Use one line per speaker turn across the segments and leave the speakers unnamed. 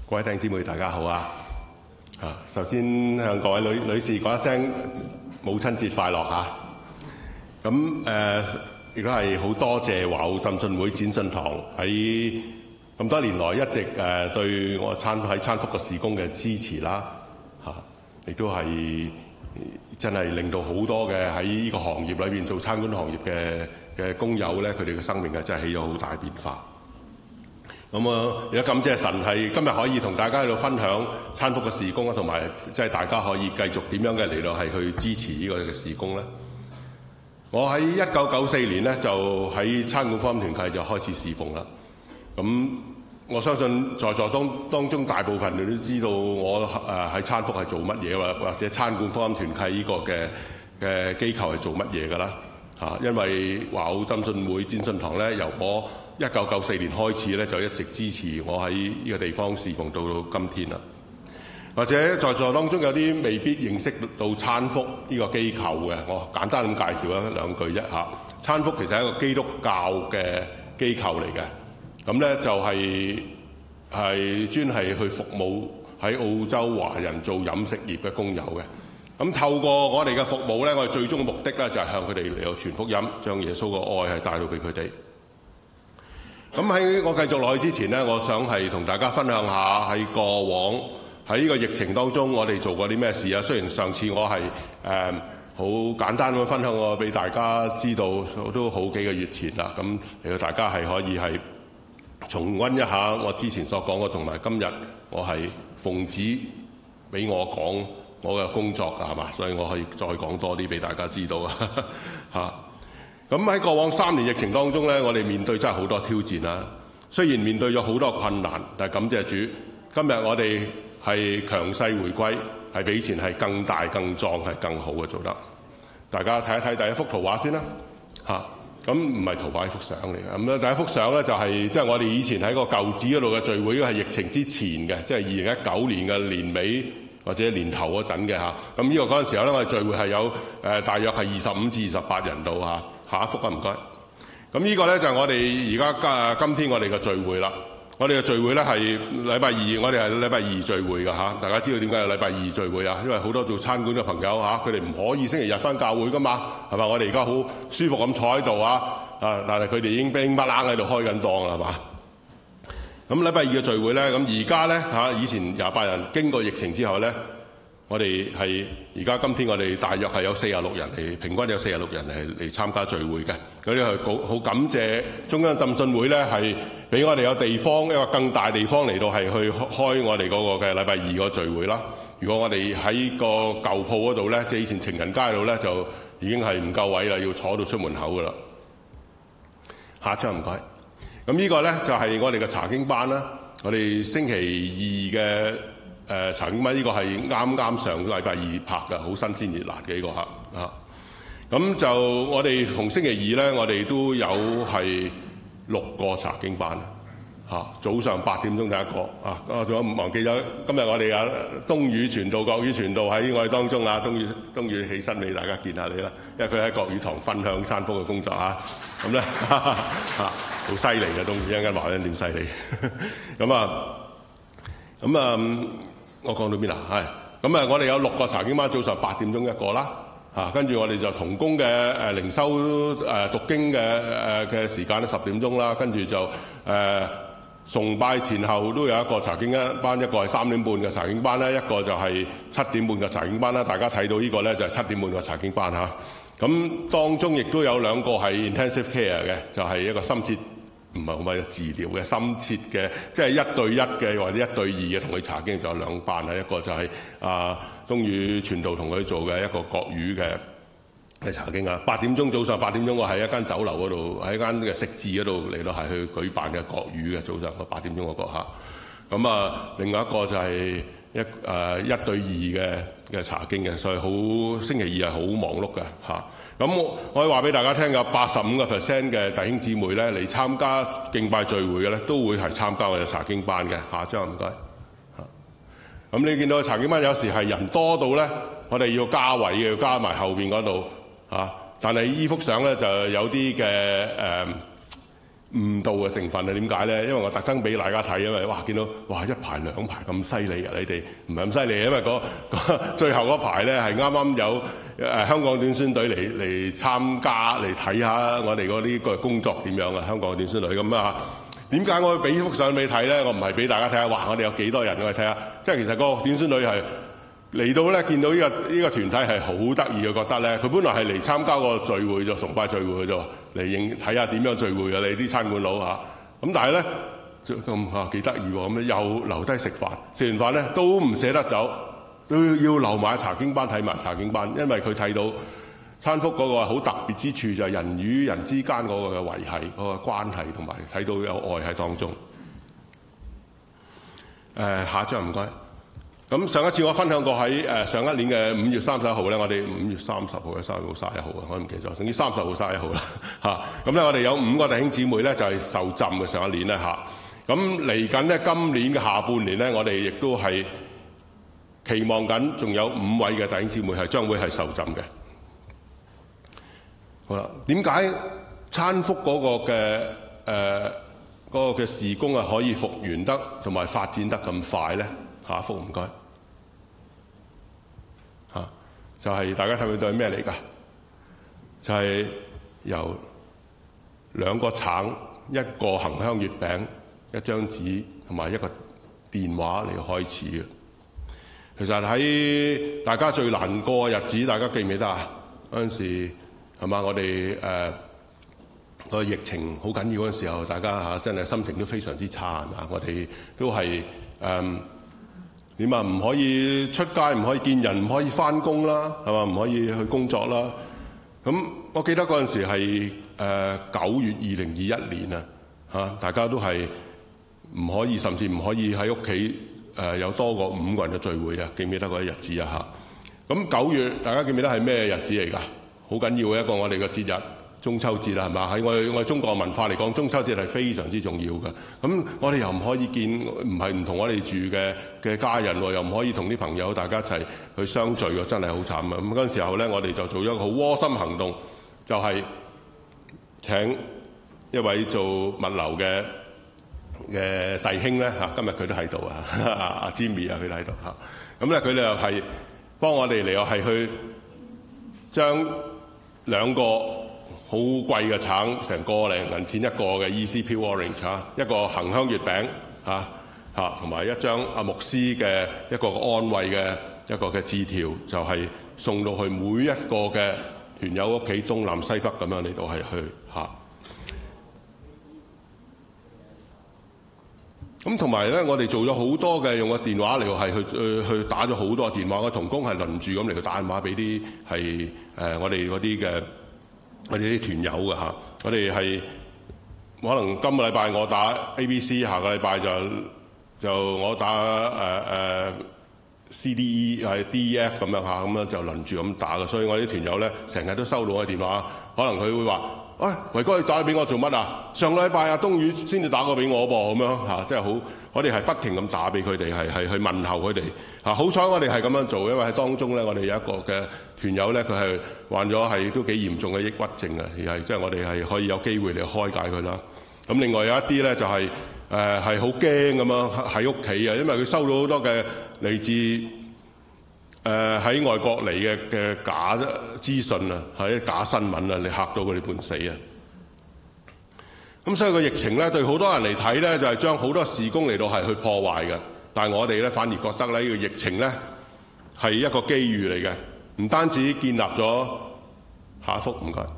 各位弟兄姊妹，大家好啊！首先向各位女士講一聲母親節快樂嚇！咁亦都係好多謝華澳浸信會展信堂喺咁多年來一直對我喺餐福嘅事工嘅支持啦嚇，亦都係真係令到好多嘅喺呢個行業裏邊做餐館行業嘅工友咧，佢哋嘅生命真係起咗好大變化。咁亦都感謝神係今日可以同大家喺度分享餐福嘅事工啦，同埋即係大家可以繼續點樣嘅嚟到係去支持呢個嘅事工咧。我喺1994年咧就喺餐館福音團契就開始侍奉啦。咁我相信在座當中大部分你都知道我喺餐福係做乜嘢，或者餐館福音團契呢個嘅機構係做乜嘢㗎啦嚇。因為華澳浸信會展信堂咧，由我1994年開始咧就一直支持我喺呢個地方侍奉到今天啦。或者在座當中有啲未必認識到餐福呢個機構嘅，我簡單咁介紹一兩句啫嚇。餐福其實係一個基督教嘅機構嚟嘅，咁咧就係專係去服務喺澳洲華人做飲食業嘅工友嘅。咁透過我哋嘅服務咧，我哋最終嘅目的咧就係向佢哋嚟到傳福音，將耶穌嘅愛係帶到俾佢哋。咁喺我繼續落去之前呢，我想係同大家分享下喺過往喺呢個疫情當中，我哋做過啲咩事啊？雖然上次我係好簡單咁分享我俾大家知道，都好幾個月前啦。咁令到大家係可以係重溫一下我之前所講嘅，同埋今日我係奉旨俾我講我嘅工作㗎，係嘛？所以我可以再講多啲俾大家知道啊嚇。咁喺過往3年疫情當中咧，我哋面對真係好多挑戰啦。雖然面對咗好多困難，但係感謝主，今日我哋係強勢回歸，係比以前係更大、更壯、係更好嘅做得。大家睇一睇第一幅圖畫先啦嚇。咁唔係圖畫，係幅相嚟嘅。咁咧第一幅相咧就係即係我哋以前喺個舊址嗰度嘅聚會，係疫情之前嘅，即係2019年嘅年尾或者年頭嗰陣嘅嚇。咁呢個嗰陣時候咧，我哋聚會係有大約係25至28人度嚇。下一幅啊，唔該。咁呢個咧就係我哋而家今天我哋嘅聚會啦。我哋嘅聚會咧係禮拜二，我哋係禮拜二聚會㗎嚇。大家知道點解係禮拜二聚會啊？因為好多做餐館嘅朋友嚇，佢哋唔可以星期日返教會㗎嘛，係嘛？我哋而家好舒服咁坐喺度啊，但係佢哋已經乒乓啷喺度開緊檔啦，係嘛？咁禮拜二嘅聚會咧，咁而家咧嚇，以前28人，經過疫情之後咧，我哋係而家今天我哋大約係有46人嚟，平均有46人嚟參加聚會嘅。嗰啲係好感謝中央浸信會咧，係俾我哋有地方一個更大地方嚟到係去開我哋嗰個嘅禮拜二個聚會啦。如果我哋喺個舊鋪嗰度咧，即係以前情人街度咧，就已經係唔夠位啦，要坐到出門口噶啦。下一張唔該。咁呢個咧就係我哋嘅查經班啦。我哋星期二嘅查經班呢個係啱啱上禮拜二拍嘅，好新鮮熱辣嘅呢個嚇。咁就我哋逢星期二咧，我哋都有係6個查經班嚇。早上8點鐘第一個啊，仲有忘記咗今日我哋啊東語傳道、國語傳道喺我哋當中啊，東語起身俾大家見下你啦，因為佢喺國語堂分享餐福嘅工作啊。咁咧嚇好犀利嘅東語，一陣間話緊點犀利。我講到邊啊？係咁啊！我哋有6個查經班，早上8點鐘一個啦嚇，跟住我哋就同工嘅靈修讀經嘅時間咧10點鐘啦，跟住就崇拜前後都有一個查經班，一個係3點半嘅查經班啦，一個就係7點半嘅查經班啦。大家睇到呢個咧就係7點半嘅查經班嚇。咁當中亦都有2個係 intensive care 嘅，就係一個深切。唔係好治療嘅深切嘅，即係1對1嘅或者1對2嘅，同佢查經就有2班啊。一個就係東語傳道同佢做嘅一個國語嘅查經啊。8點鐘早上8點鐘，我喺一間酒樓嗰度，喺一間嘅食肆嗰度嚟到係去舉辦嘅國語嘅早上個8點鐘嗰個嚇。咁另外一個就係1對2嘅查經嘅，所以星期二係好忙碌嘅嚇。咁我可以話俾大家聽，有85% 嘅弟兄姊妹咧嚟參加敬拜聚會嘅咧，都會係參加我哋查經班嘅。下張唔該嚇。咁你見到查經班有時係人多到咧，我哋要加位嘅，要加埋後邊嗰度嚇。但係依幅相咧就有啲嘅誤導嘅成分係點解咧？因為我特登俾大家睇，因為見到一排兩排咁犀利嘅，你哋唔係咁犀利，因為最後嗰排咧係啱啱有香港短宣隊嚟參加嚟睇下我哋嗰啲個工作點樣啊！香港短宣隊咁啊，點解我會俾幅相俾你睇咧？我唔係俾大家睇下，我哋有幾多人我哋睇下，即係其實個短宣隊係嚟到咧，見到呢個團體係好得意嘅，覺得咧佢本來係嚟參加個聚會，就崇拜聚會嘅啫，嚟睇下點樣聚會嘅，你啲餐館佬嚇。咁但係咧咁幾得意喎，咁又留低食飯，食完飯咧都唔捨得走，都要留埋查經班睇埋查經班，因為佢睇到餐福嗰個好特別之處就係人與人之間嗰個嘅維繫嗰個關係，同埋睇到有愛喺當中。下一張唔該。咁上一次我分享過喺上一年嘅5月31號咧，我哋5月30號嘅30號31號啊，我唔記得咗，總之30號31號啦嚇。咁咧我哋有5個弟兄姊妹咧就係受浸嘅上一年咧嚇。咁嚟緊咧今年嘅下半年咧，我哋亦都係期望緊，仲有5位嘅弟兄姊妹係將會係受浸嘅。好啦，點解餐福嗰個嘅事工啊可以復原得同埋發展得咁快咧？下一幅唔該嚇，就係大家睇唔睇到係咩嚟㗎？就係由2個橙、1個恆香月餅、1張紙同埋1個電話嚟開始嘅。其實喺大家最難過嘅日子，大家記唔記得啊？嗰陣時係嘛？我哋個疫情好緊要嗰陣時候，大家真係心情都非常之差係嘛？我哋都係點啊？唔可以出街，唔可以見人，唔可以返工啦，係嘛？唔可以去工作啦。咁我記得嗰陣時係9月2021年啊，嚇大家都係唔可以，甚至唔可以喺屋企有多過5個人嘅聚會啊！記唔記得嗰啲日子啊？嚇咁9月大家記唔記得係咩日子嚟㗎？好緊要嘅一個我哋嘅節日。中秋節啦，係嘛？喺我哋中國文化嚟講，中秋節係非常之重要嘅。咁我哋又唔可以見，唔同我哋住嘅家人喎，又唔可以同啲朋友大家一齊去相聚喎，真係好慘啊！咁嗰陣時候咧，我哋就做咗一個好窩心行動，就係請一位做物流嘅弟兄咧嚇，今日佢都喺度啊，阿 Jimmy 啊，佢都喺度嚇。咁咧佢哋又係幫我哋嚟，又係去將2個好貴嘅橙，成個零銀錢1個嘅 EC Pure Orange 嚇，一個恆香月餅嚇，同埋1張阿牧師嘅一個安慰嘅一個嘅字條，就係送到去每一個嘅團友屋企東南西北咁樣嚟到係去嚇。咁同埋咧，我哋做咗好多嘅用個電話嚟到係去打咗好多電話，個同工係輪住咁嚟到打電話俾啲係我哋嗰啲嘅。我哋啲團友㗎嚇，我哋係可能今個禮拜我打 ABC， 下個禮拜就我打CDE 係 DEF 咁樣嚇，咁樣就輪住咁打嘅。所以我啲團友咧成日都收到我嘅電話，可能佢會話：喂，維哥你打俾我做乜啊？上個禮拜阿東宇先至打過俾我噃，咁樣嚇，即係好。我哋係不停咁打俾佢哋，係去問候佢哋嚇。好彩我哋係咁樣做，因為喺當中咧，我哋有一個嘅團友咧，佢係患咗係都幾嚴重嘅抑鬱症啊，而係即係我哋係可以有機會嚟開解佢啦。咁另外有一啲咧就係係好驚咁樣喺屋企啊，因為佢收到好多嘅嚟自喺外國嚟嘅假資訊啊，係啲假新聞啊，你嚇到佢哋半死啊！咁所以個疫情咧對好多人嚟睇咧，就係將好多事工嚟到係去破壞嘅。但係我哋咧反而覺得咧，呢個疫情咧係一個機遇嚟嘅，唔單止建立咗下一幅唔該，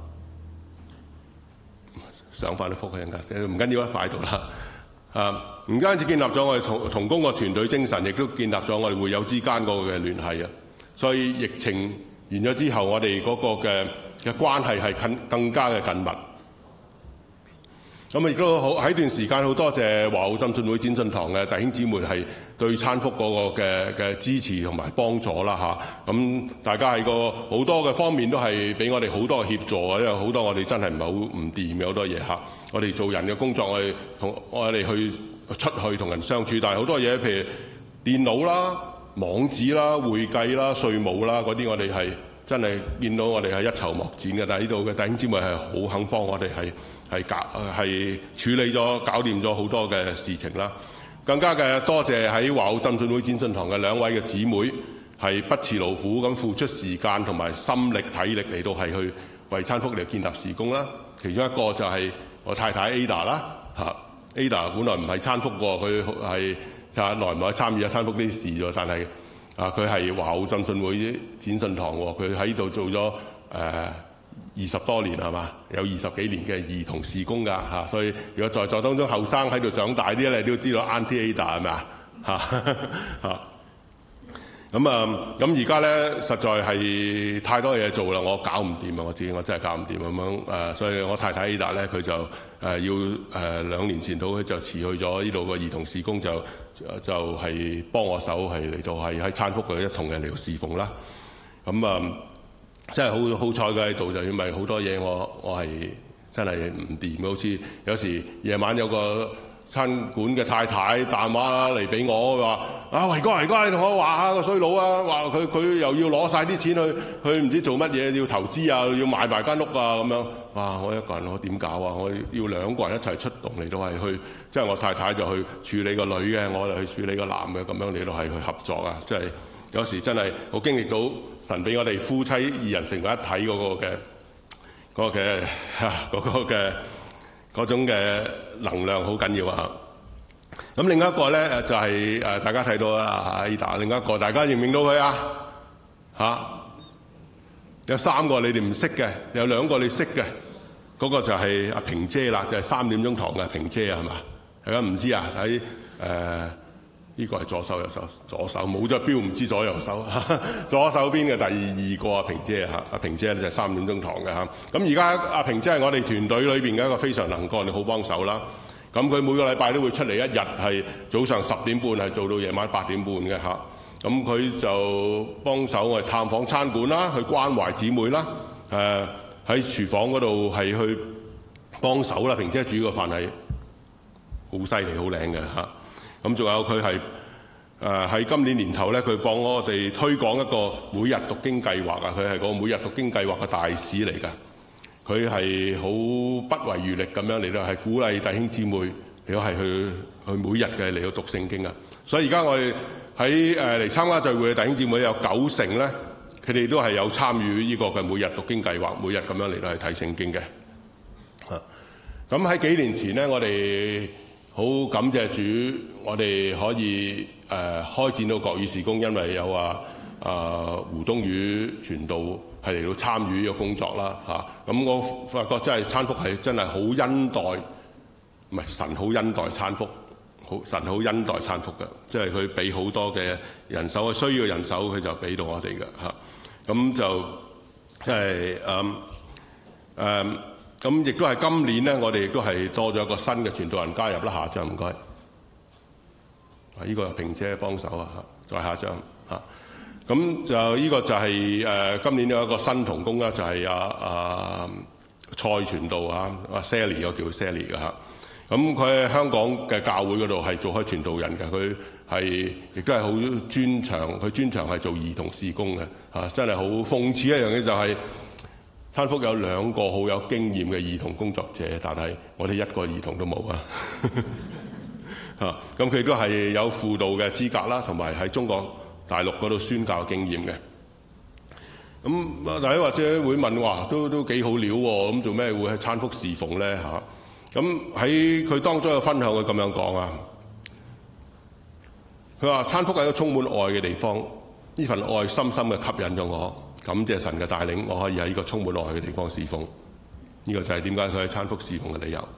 上翻啲幅嘅唔緊要啦，擺喺度啦。唔單止建立咗我哋同工個團隊精神，亦都建立咗我哋會友之間嗰個嘅聯繫啊。所以疫情完咗之後，我哋嗰個嘅關係係更加嘅緊密。咁亦都好喺段時間，好多謝華澳浸信會展信堂嘅弟兄姊妹係對餐福嗰個嘅支持同埋幫助啦嚇。咁大家喺個好多嘅方面都係俾我哋好多嘅協助啊，因為好多我哋真係唔係好唔掂嘅好多嘢嚇。我哋做人嘅工作，我哋去出去同人相處，但係好多嘢譬如電腦啦、網址啦、會計啦、稅務啦嗰啲，我哋係真係見到我哋係一籌莫展嘅。但係呢度嘅弟兄姊妹係好肯幫我哋係係處理咗、搞掂咗好多嘅事情啦。更加嘅多謝喺華澳浸信會展信堂嘅兩位嘅姊妹，係不辭勞苦咁付出時間同埋心力體力嚟到係去為餐福嚟建立事工啦。其中一個就係我太太 Ada 啦，Ada 本來唔係餐福喎，佢係耐唔耐參與餐福啲事喎，但係佢係華澳浸信會展信堂喎，佢喺度做咗20多年係嘛，有20幾年嘅兒童事工㗎嚇，所以如果在座當中後生喺度長大啲咧，你都知道 Auntie Ada 係咪啊嚇？咁而家咧實在係太多嘢做啦，我搞唔掂啊！我真係搞唔掂咁樣所以我太太 Ada 咧佢就要2年前到佢就辭去咗呢度個兒童事工，就係幫我手係嚟到係喺餐福佢一同嘅嚟到侍奉啦。咁真係好彩嘅喺度，就因為好多嘢我係真係唔掂，好似有時夜晚有個餐館嘅太太打電話嚟俾我話：維哥你同我話下個衰佬啊，話佢又要攞晒啲錢去唔知做乜嘢，要投資啊，要買埋間屋啊咁樣。哇！我一個人我點搞啊？我要兩個人一齊出動嚟到係去，即係我太太就去處理個女嘅，我就去處理個男嘅，咁樣嚟到係去合作啊！即係有時真係好經歷到神俾我哋夫妻二人成為一體嗰種嘅能量好緊要啊！咁另一個咧就係大家睇到啦，Ada，另一個大家認唔認到佢啊？有3個你哋唔識嘅，有2個你識嘅，嗰個就係阿平姐啦，就係3點鐘堂嘅平姐係嘛？大家唔知啊？喺呢個係左手右手，左手冇咗標唔知左右手，左手邊嘅第2個阿平姐嚇，阿平姐咧就係3點鐘堂嘅嚇。咁而家阿平姐係我哋團隊裏邊嘅一個非常能幹嘅好幫手啦。咁佢每個禮拜都會出嚟1日，係早上10點半係做到夜晚8點半嘅嚇。咁佢就幫手我哋探訪餐館啦，去關懷姊妹啦。喺廚房嗰度係去幫手啦。平姐煮個飯係好犀利、好靚嘅嚇。咁仲有佢係喺今年年頭咧，佢幫我哋推廣一個每日讀經計劃啊！佢係個每日讀經計劃嘅大使嚟㗎。佢係好不遺餘力咁樣嚟到係鼓勵弟兄姊妹嚟到係去每日嘅嚟到讀聖經啊！所以而家我哋喺嚟參加聚會嘅弟兄姊妹有90%咧，佢哋都係有參與呢個嘅每日讀經計劃，每日咁樣嚟到係睇聖經嘅。咁喺幾年前咧，我哋好感謝主，我哋可以開展到國語事工，因為有胡東宇傳道係嚟到參與呢個工作啦嚇。咁我發覺真係餐福係真係好恩待，唔係神好恩待餐福，神好恩待餐福嘅，即係佢俾好多嘅人手，需要人手佢就俾到我哋嘅嚇。咁就即係咁亦都係今年咧，我哋亦都係多咗一個新嘅傳道人加入啦。下張唔該，呢個係平姐幫手啊，再下張嚇。咁就呢個就係今年有一個新同工啦，就係蔡傳道啊，阿 Sally 我叫 Sally 嘅嚇。咁佢喺香港嘅教會嗰度係做開傳道人嘅，佢係亦都係好專長，佢專長係做兒童事工嘅嚇。真係好諷刺一樣嘢就係。餐福有2個好有經驗嘅兒童工作者，但係我哋1個兒童都冇啊！咁佢都係有輔導嘅資格啦，同埋喺中國大陸嗰度宣教經驗嘅。咁大家或者會問話，都幾好料喎！咁做咩會喺餐福侍奉咧嚇？咁喺佢當中嘅分享，佢咁樣講啊。佢話餐福係一個充滿愛嘅地方，呢份愛深深嘅吸引咗我。感謝神嘅帶領，我可以喺呢個充滿愛嘅地方侍奉。呢個就係點解佢喺餐福侍奉嘅理由。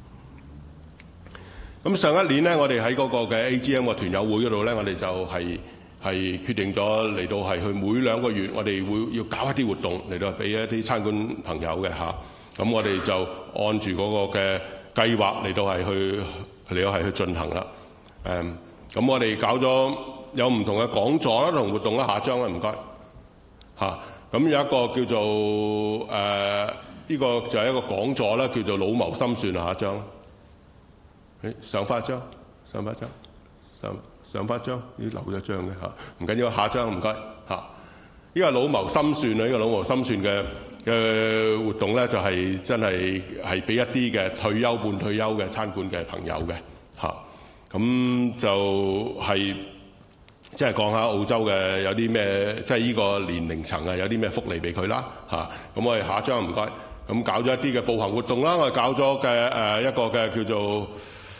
咁上一年咧，我哋喺嗰個嘅 AGM 個團友會嗰度咧，我哋就係決定咗嚟到係去每2個月，我哋會要搞一啲活動嚟到俾一啲餐館朋友嘅嚇。咁我哋就按住嗰個嘅計劃嚟到係去進行啦。咁我哋搞咗有唔同嘅講座啦同活動啦，下張啦唔該。咁有一個叫做呢個就係一個講座啦，叫做老謀深算啊，下一張。上翻一張，上翻一張，呢留咗張嘅嚇，唔緊要，下一張唔該嚇。呢個老謀深算啊，呢個老謀深算嘅活動咧，就係真係俾一啲嘅退休半退休嘅參觀嘅朋友嘅嚇。咁就係即係講下澳洲嘅有啲咩，即係呢個年齡層啊有啲咩福利俾佢啦嚇。咁我哋下一張唔該。咁搞咗一啲嘅步行活動啦，我哋搞咗嘅一個嘅叫做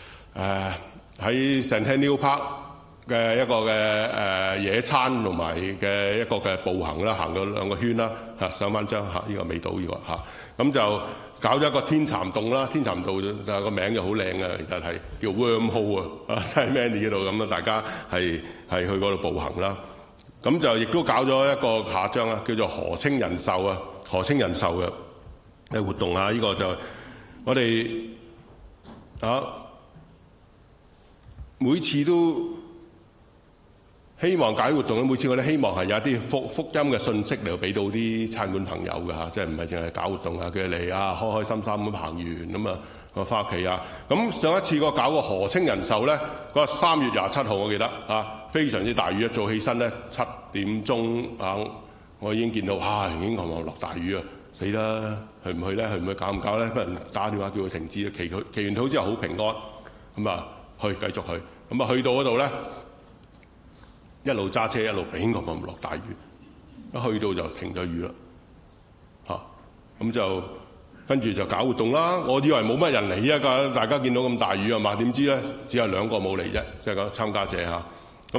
喺 Centennial Park 嘅一個嘅野餐同埋嘅一個嘅步行啦，行咗2個圈啦嚇，上翻張嚇，呢個未到呢個嚇。咁就搞咗一個天蠶洞啦，天蠶洞就個名就好靚嘅，其實係叫 Wormhole 啊，即係 Manly 嗰度咁啊，大家係去嗰度步行啦。咁就亦都搞咗一個下張啦，叫做何清人壽啊，何清人壽嘅活動啊！呢個就我哋每次都希望搞活動，每次我哋希望係有一啲福音嘅信息嚟到俾到啲參觀朋友嘅嚇，即係唔係淨係搞活動啊？佢哋嚟啊，開開心心咁行完咁啊，我翻屋企啊！咁上一次我搞個何清人壽咧，嗰個3月27號我記得非常之大雨，一早起身咧7點鐘我已經見到已經望落大雨啊！死啦！去唔去咧？去唔去搞唔搞咧？不如打電話叫佢停止。祈完禱之後好平安，咁啊繼續去。咁啊去到嗰度咧，一路揸車一路俾個望落大雨，一去到就停咗雨啦。咁就跟住就搞活動啦。我以為冇乜人嚟啊，大家見到咁大雨啊嘛，點知咧只有2個冇嚟啫，即係個參加者嚇。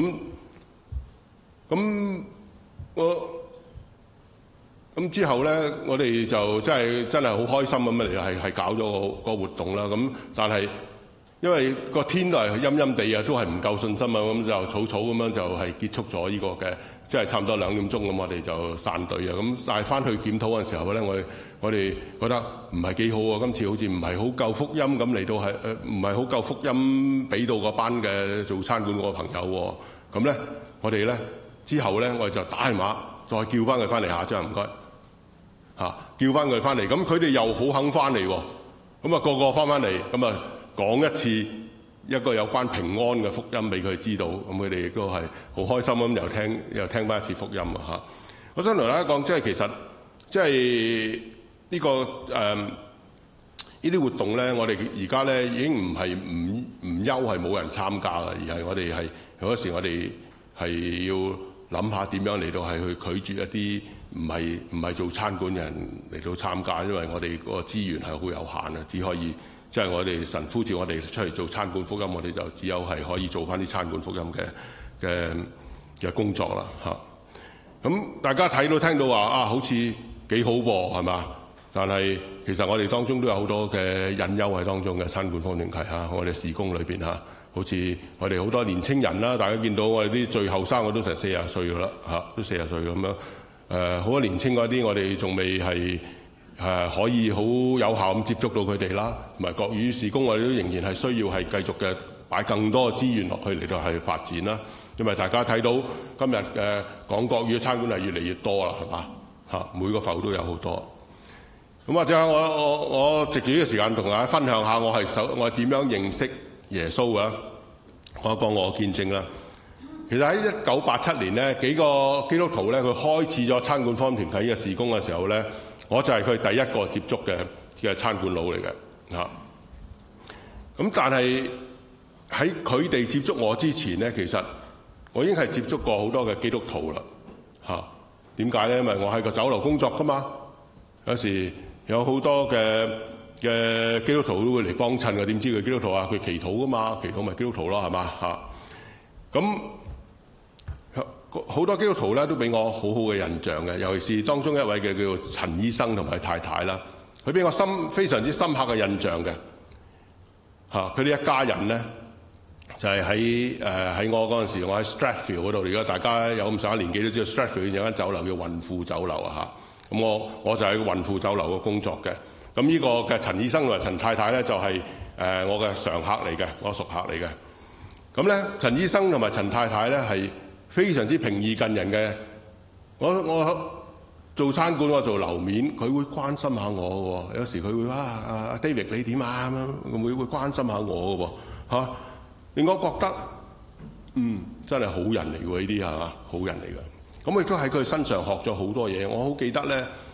咁之後咧，我哋就真係好開心咁嚟係搞咗個活動啦。咁但係因為個天都係陰陰地啊，都係唔夠信心啊，咁就草草咁樣就係結束咗呢個嘅，即係差唔多2點鐘咁，我哋就散隊啊。咁但係翻去檢討嘅時候咧，我哋覺得唔係幾好喎。今次好似唔係好夠福音咁嚟到係唔係好夠福音俾到嗰班嘅做餐館嗰個朋友喎。咁咧，我哋咧之後咧，我哋就打電話再叫翻佢翻嚟下張唔該。叫翻佢翻嚟，咁佢哋又好肯翻嚟喎。咁啊個個翻嚟，咁啊講一次一個有關平安嘅福音俾佢知道，咁佢哋亦都係好開心咁又聽翻一次福音啊！我想同大家講，即係其實即係呢個呢啲活動咧，我哋而家咧已經唔係唔憂係冇人參加啦，而係我哋係有嗰時我哋係要諗下點樣嚟到係去拒絕一啲唔係做餐館嘅人嚟到參加，因為我哋個資源係好有限啊，只可以即係我哋神呼召我哋出嚟做餐館福音，我哋就只有係可以做翻啲餐館福音嘅工作啦嚇。咁大家睇到聽到話好似幾好噃係嘛？但係其實我哋當中都有好多嘅隱憂喺當中嘅餐館方面係嚇，我哋事工裏邊嚇。好似我哋好多年青人啦，大家見到我哋啲最後生我都成40歲噶啦嚇，都40歲咁樣。好多年青嗰啲我哋仲未係可以好有效咁接觸到佢哋啦，同埋國語事工我哋都仍然係需要係繼續嘅擺更多嘅資源落去嚟到係發展啦。因為大家睇到今日講國語嘅餐館係越嚟越多啦，係嘛嚇？每個埠都有好多。咁或者我藉住呢個時間同大家分享下我係點樣認識耶穌啊！我講我見證啦。其實喺1987年咧，幾個基督徒咧，佢開始咗餐館方團體嘅事工嘅時候咧，我就係佢第一個接觸嘅餐館佬嚟嘅嚇。咁但係喺佢哋接觸我之前咧，其實我已經係接觸過好多嘅基督徒啦嚇。點解咧？因為我喺個酒樓工作噶嘛，有時有好多嘅基督徒都會嚟幫襯嘅，點知佢基督徒啊？佢祈禱噶嘛，祈禱咪基督徒咯，係嘛嚇？咁好多基督徒咧都俾我好好嘅印象嘅，尤其是當中一位嘅叫做陳醫生同埋太太啦，佢俾我非常之深刻嘅印象嘅嚇。佢哋一家人咧就係喺我嗰陣時，我喺 Strathfield 嗰度。而家大家有咁上下年紀都知道 Strathfield 有間酒樓叫雲富酒樓啊嚇。咁我就喺雲富酒樓嘅工作嘅。咁呢個嘅陳醫生同埋陳太太咧就係我嘅常客嚟嘅，我熟客嚟嘅。咁咧陳醫生同埋陳太太咧係非常之平易近人嘅。我做餐館，我做樓面，佢會關心下我嘅喎。有時佢會阿 David 你點啊咁樣，會關心下我嘅喎嚇，令我覺得真係好人嚟喎，呢啲係嘛，好人嚟嘅。咁我亦都喺佢身上學咗好多嘢。我好記得咧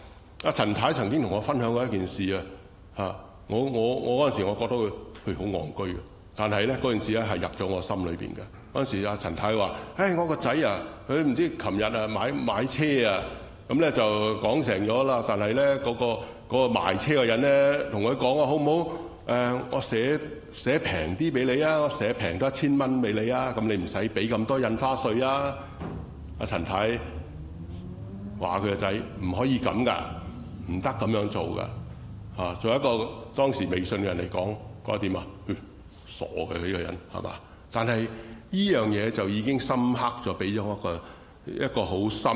阿陳太曾經同我分享過一件事啊，我嗰陣時我覺得佢好戇居嘅，但係咧嗰件事咧係入咗我心裏邊嘅。嗰陣時阿陳太話：我個仔啊，佢唔知琴日啊買車啊，咁咧就講成咗啦。但係咧嗰個賣車嘅人咧同佢講啊，好唔好？我寫平啲俾你啊，我寫平多1000蚊俾你啊，咁你唔使俾咁多印花稅啊。阿陳太話佢個仔唔可以咁噶，唔得咁樣做噶。作為一個當時未信嘅人嚟講，覺得點啊？傻嘅佢呢個人係嘛？但係呢樣嘢就已經深刻咗，俾咗一個好深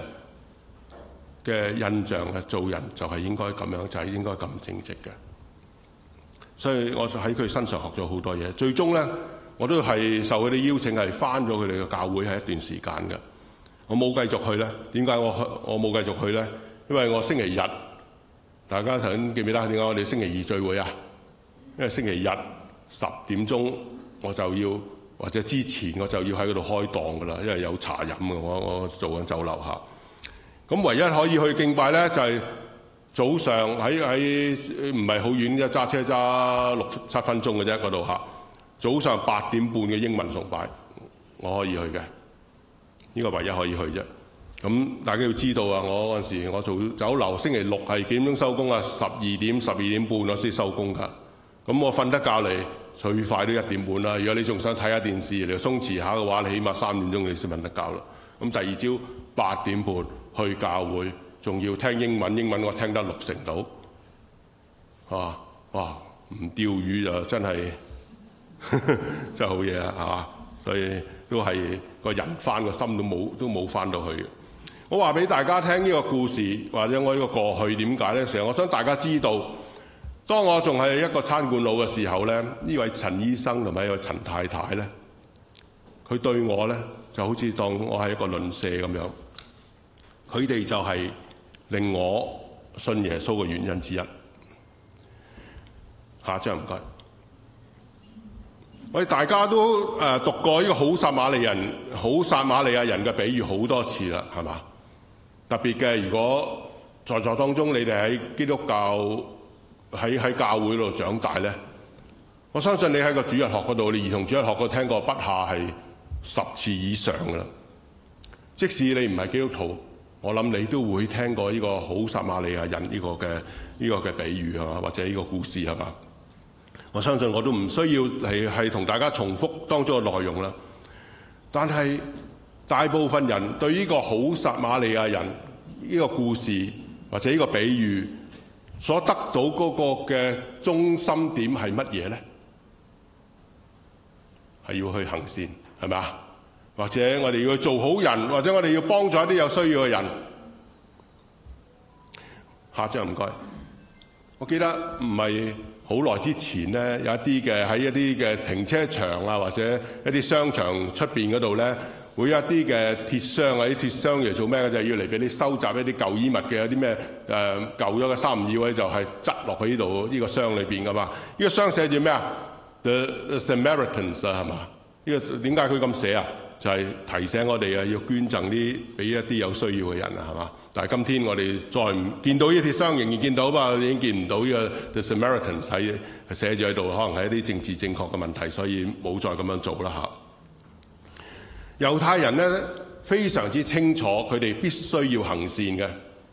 嘅印象嘅。做人就係應該咁樣，就係應該咁正直嘅。所以我就喺佢身上學咗好多嘢。最終咧，我都係受佢哋邀請係返咗佢哋嘅教會係一段時間嘅。我冇繼續去咧。點解我冇繼續去咧？因為我星期日，大家頭先記唔記得點解我哋星期二聚會啊？因為星期日10點鐘我就要，或者之前我就要喺嗰度開檔㗎啦，因為有茶飲嘅。我做緊酒樓下。咁唯一可以去敬拜咧，就係早上喺唔係好遠啫，揸車揸6-7分鐘嘅啫嗰度下。早上8點半嘅英文崇拜，我可以去嘅。呢個唯一可以去啫。咁大家要知道啊，我嗰陣時我做酒樓，星期六係幾點鐘收工啊？12點半我先收工㗎。咁我瞓得覺嚟，最快都1點半啦。如果你仲想睇下電視，你鬆弛下嘅話，你起碼3點鐘你先瞓得覺啦。咁第二朝8點半去教會，仲要聽英文我聽得60%到。哇！唔釣魚就真係真係好嘢啊，係嘛？所以都係個人翻個心都冇翻到去嘅。我話俾大家聽呢個故事，或者我呢個過去點解咧？成日我想大家知道，當我仲係一個餐館佬嘅時候咧，呢位陳醫生同埋呢位陳太太咧，佢對我咧就好似當我係一個鄰舍咁樣。佢哋就係令我信耶穌嘅原因之一。下張唔該。我哋大家都讀過呢個好撒瑪利亞人嘅比喻好多次啦，係嘛？特別嘅，如果在座當中你哋喺基督教喺教會度長大咧，我相信你喺個主日學嗰度，你兒童主日學嗰度聽過不下係10次以上㗎啦。即使你唔係基督徒，我諗你都會聽過呢個好撒瑪利亞人呢個嘅比喻係嘛，或者呢個故事係嘛？我相信我都唔需要係同大家重複當中嘅內容啦。但係大部分人對呢個好撒瑪利亞人呢個故事或者呢個比喻所得到嗰個嘅中心點係乜嘢咧？係要去行善，係咪啊？或者我哋要做好人，或者我哋要幫助一啲有需要嘅人。下張唔該。我記得唔係好耐之前咧，有一啲嘅喺一啲嘅停車場啊，或者一啲商場出邊嗰度咧，會有一啲嘅鐵箱啊，啲鐵箱嚟做咩嘅？就係要嚟俾你收集一啲舊衣物嘅，有啲咩舊咗嘅衫唔要咧，就係執落去呢度呢個箱裏邊噶嘛。呢個箱寫住咩啊？The Samaritans 啊，係嘛？呢個點解佢咁寫啊？就係提醒我哋啊，要捐贈啲俾一啲有需要嘅人啊，係嘛？但係今天我哋再唔見到呢鐵箱，仍然見到嘛？已經見唔到呢個 The Samaritans 喺寫住喺度，可能係一啲政治正確嘅問題，所以冇再咁樣做啦嚇。猶太人咧非常之清楚，佢哋必須要行善嘅。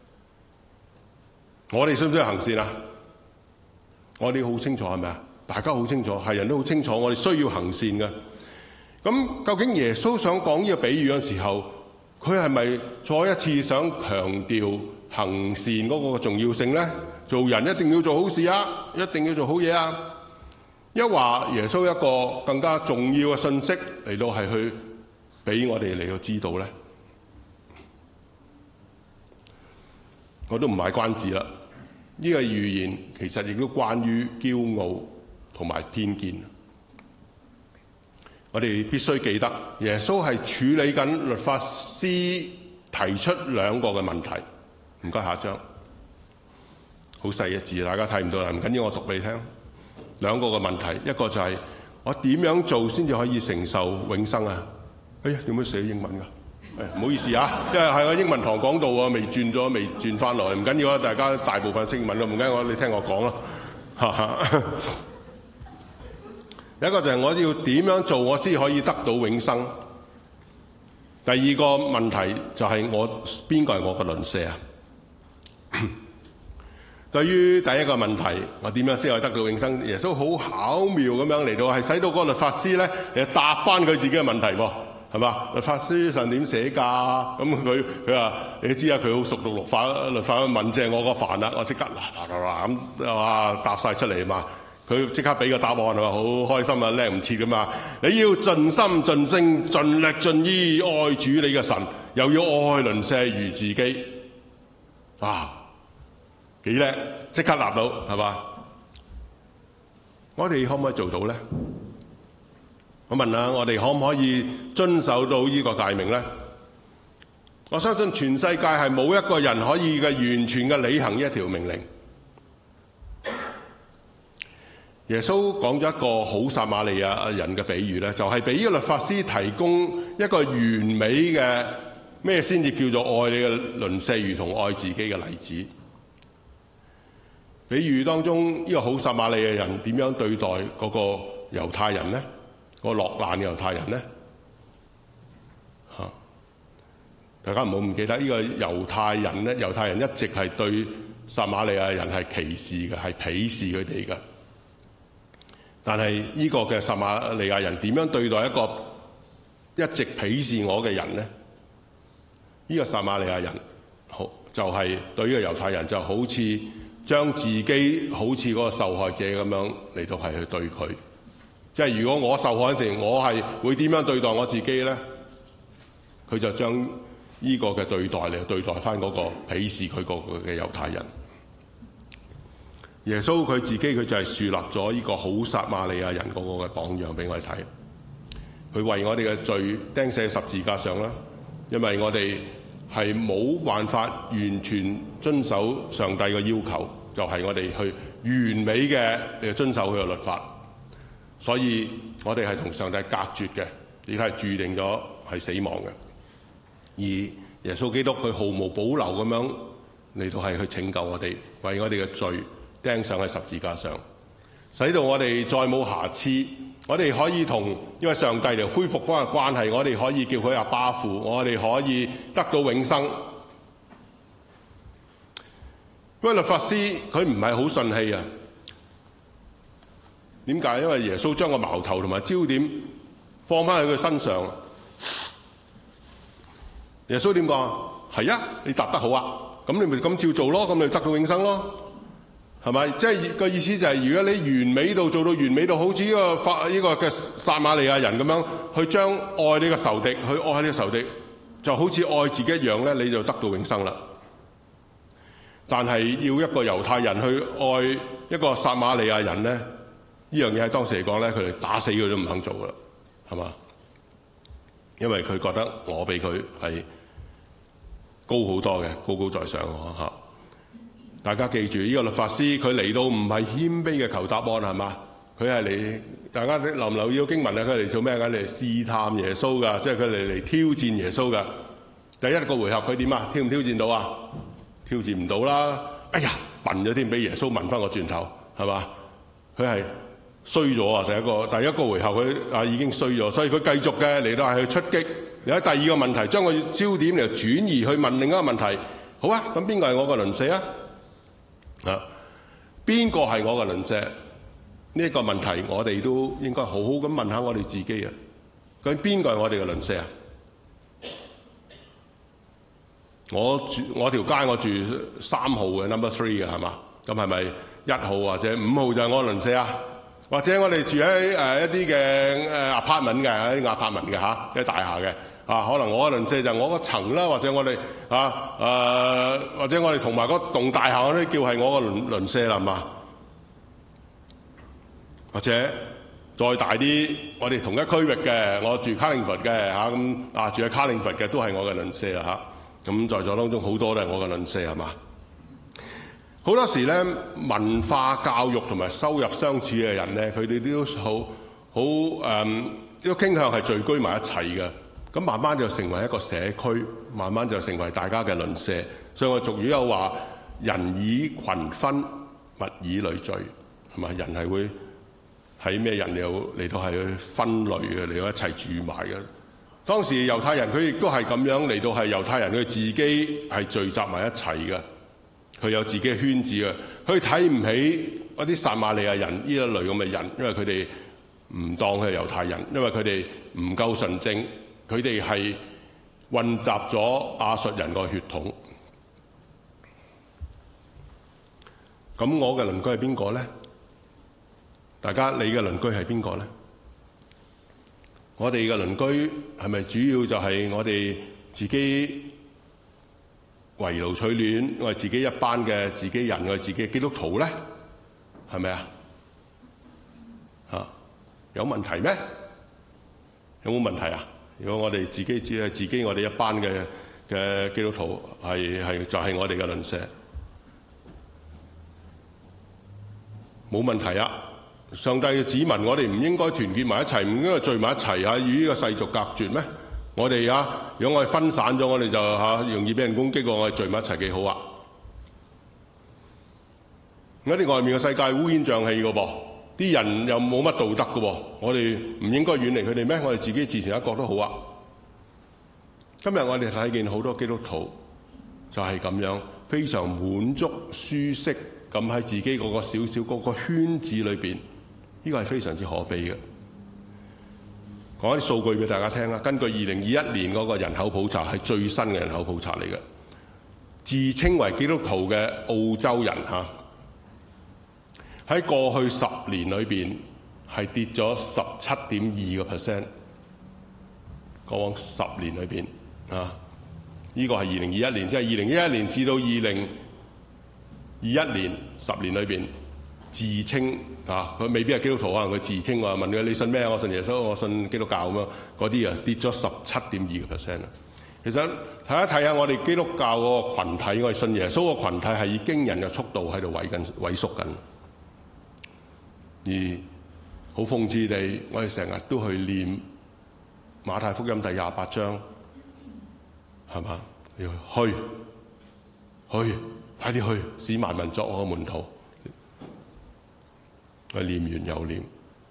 我哋需唔需要行善啊？我哋好清楚係咪啊？大家好清楚，係人都好清楚，我哋需要行善嘅。咁究竟耶穌想講呢個比喻嘅時候，佢係咪再一次想強調行善嗰個重要性呢？做人一定要做好事啊，一定要做好嘢啊！一話耶穌一個更加重要嘅信息嚟到係去俾我哋嚟到知道呢，我都唔賣關子啦。呢個預言其實亦都關於驕傲同埋偏見。我哋必須記得，耶穌係處理緊律法師提出2個嘅問題。唔該，下一張。好細嘅字，大家睇唔到啦，唔緊要，我讀俾你聽。2個嘅問題，一個就係我點樣做先至可以承受永生啊？哎呀，點樣寫英文㗎？ 唔好意思啊，因為係個英文堂講到啊，未轉翻來，唔緊要啊，大家大部分識英文咯，唔緊要，你聽我講咯。有一個就係我要點樣做，我先可以得到永生。第二個問題就係邊個係我嘅鄰舍啊？對於第一個問題，我點樣先可以得到永生？耶穌好巧妙咁樣嚟到，係使到嗰個律法師咧嚟答翻佢自己嘅問題喎，係嘛？律法書上點寫㗎？咁佢話你知啊，佢好熟讀律法問正我個煩啦，我即刻咁哇答晒出嚟嘛。佢即刻俾個答案係嘛，好開心啊，叻唔切㗎嘛。你要盡心盡性盡力盡意愛主你嘅神，又要愛鄰舍如自己。幾叻，即刻答到係嘛？我哋可唔可以做到咧？我問下，我哋可唔可以遵守到呢個誡命咧？我相信全世界係冇一個人可以完全嘅履行呢一條命令。耶穌講咗一個好撒瑪利亞人嘅比喻咧，就係俾呢個律法師提供一個完美嘅咩先至叫做愛你嘅鄰舍如同愛自己嘅例子。比喻當中，呢個好撒瑪利亞人點樣對待嗰個猶太人呢？嗰個落難嘅猶太人呢？大家唔好唔記得呢個猶太人呢，猶太人一直係對撒瑪利亞人係歧視嘅，係鄙視佢哋嘅。但係呢個嘅撒瑪利亞人點樣對待一個一直鄙視我嘅人呢？呢個撒瑪利亞人就係對呢個猶太人就好似將自己好似嗰個受害者咁樣嚟到係去對佢，即係如果我受害時，我係會點樣對待我自己呢？佢就將呢個嘅對待嚟對待翻嗰個鄙視佢嗰個嘅猶太人。耶穌佢自己佢就係樹立咗呢個好撒瑪利亞人嗰個嘅榜樣俾我哋睇。佢為我哋嘅罪釘死十字架上啦，因為我哋係冇辦法完全遵守上帝嘅要求，就係我哋去完美嘅嚟遵守佢嘅律法，所以我哋係同上帝隔絕嘅，亦都係注定咗係死亡嘅。而耶穌基督佢毫無保留咁樣嚟到係去拯救我哋，為我哋嘅罪釘上喺十字架上，使到我哋再冇瑕疵。我哋可以同因為上帝嚟恢復翻個關係，我哋可以叫佢阿爸父，我哋可以得到永生。因為律法師佢唔係好順氣啊。點解？因為耶穌將個矛頭同埋焦點放翻喺佢身上。耶穌點講？係啊，你答得好啊，咁你咪咁照做咯，咁你得到永生咯。係咪？即係個意思就係，如果你完美到做到完美到，好似呢個嘅撒瑪利亞人咁樣，去將愛呢個仇敵，去愛呢個仇敵，就好似愛自己一樣咧，你就得到永生啦。但係要一個猶太人去愛一個撒瑪利亞人咧，呢樣嘢喺當時嚟講咧，佢哋打死佢都唔肯做噶啦，係嘛？因為佢覺得我比佢係高好多嘅，高高在上嚇。大家記住，呢個律法師佢嚟到唔係謙卑嘅求答案，係嘛？佢係嚟，大家留唔留意到經文啊？佢嚟做咩㗎？嚟試探耶穌㗎，即係佢嚟挑戰耶穌㗎。第一個回合佢點啊？挑唔挑戰到啊？挑戰唔到啦！哎呀，笨咗添，俾耶穌問翻個轉頭，係嘛？佢係衰咗啊！第一個回合佢已經衰咗，所以佢繼續嘅嚟到係去出擊。有第二個問題，將個焦點嚟轉移去問另一個問題。好啊，咁邊個係我個鄰舍啊？邊個係我嘅鄰舍？呢一個問題，我哋都應該好好咁問下我哋自己啊！究竟邊個係我哋嘅鄰舍啊？我條街我住3號嘅 number 3嘅係嘛？咁係咪1號或者5號就係我嘅鄰舍啊？或者我哋住喺一啲嘅apartment 嘅，一啲apartment嘅嚇，一啲大廈嘅。可能我嘅鄰舍就係我個層啦，或者我哋或者我哋同埋嗰棟大廈我都叫係我個鄰舍啦，係嘛？或者再大啲，我哋同一區域嘅，我住 Carlingford 嘅咁住喺 Carlingford 嘅都係我嘅鄰舍啦嚇。咁在座當中好多都係我嘅鄰舍係嘛？好多時咧，文化教育同埋收入相似嘅人咧，佢哋都好都傾向係聚居埋一齊嘅。 咁慢慢就成為一個社區，慢慢就成為大家嘅鄰舍。所以我俗語有話：人以群分，物以類聚，係嘛？人係會喺咩人嚟到係去分類嘅，嚟到一齊住埋嘅。當時猶太人佢亦都係咁樣嚟到係猶太人，佢自己係聚集埋一齊嘅，佢有自己嘅圈子嘅，佢睇唔起嗰啲撒瑪利亞人呢一類咁嘅人，因為佢哋唔當佢係猶太人，因為佢哋唔夠純正，佢哋係混雜咗亞述人個血統。咁我嘅鄰居係邊個呢？大家你嘅鄰居係邊個呢？我哋嘅鄰居係咪主要就係我哋自己圍爐取暖，我哋自己一班嘅自己人，我哋自己基督徒呢？係咪啊？有問題咩？有冇問題啊？如果我哋自己只係自己，我哋一班嘅基督徒就係我哋嘅鄰舍，冇問題啊！上帝嘅子民，我哋唔應該團結埋一齊，唔應該聚埋一齊啊！與呢個世俗隔絕咩？我哋如果我哋分散咗，我哋就容易俾人攻擊喎。我哋聚埋一齊幾好啊！而家啲外面嘅世界烏煙瘴氣嘅噃，啲人又冇乜道德嘅噃，我哋唔應該遠離佢哋咩？我哋自己自成一國都好啊！今日我哋睇見好多基督徒就係咁樣，非常滿足舒適咁喺自己嗰個小小嗰個圈子裏邊。呢個係非常之可悲嘅。講啲數據俾大家聽啦。根據2021年嗰個人口普查，係最新嘅人口普查嚟嘅。自稱為基督徒嘅澳洲人喺過去10年裏邊係跌咗17.2%。過往10年裏邊呢個係2021年，即係2011年至到2021年10年裏邊。自稱佢未必係基督徒，可能佢自稱話問佢你信咩？我信耶穌，我信基督教咁樣，嗰啲跌咗17.2%。其實睇一睇下我哋基督教嗰個羣體，我哋信耶穌個群體係以驚人嘅速度喺度萎縮緊。而好諷刺地，我哋成日都去念馬太福音第28章，係嘛？要去，快啲去，使萬民作我嘅門徒。我念完又念，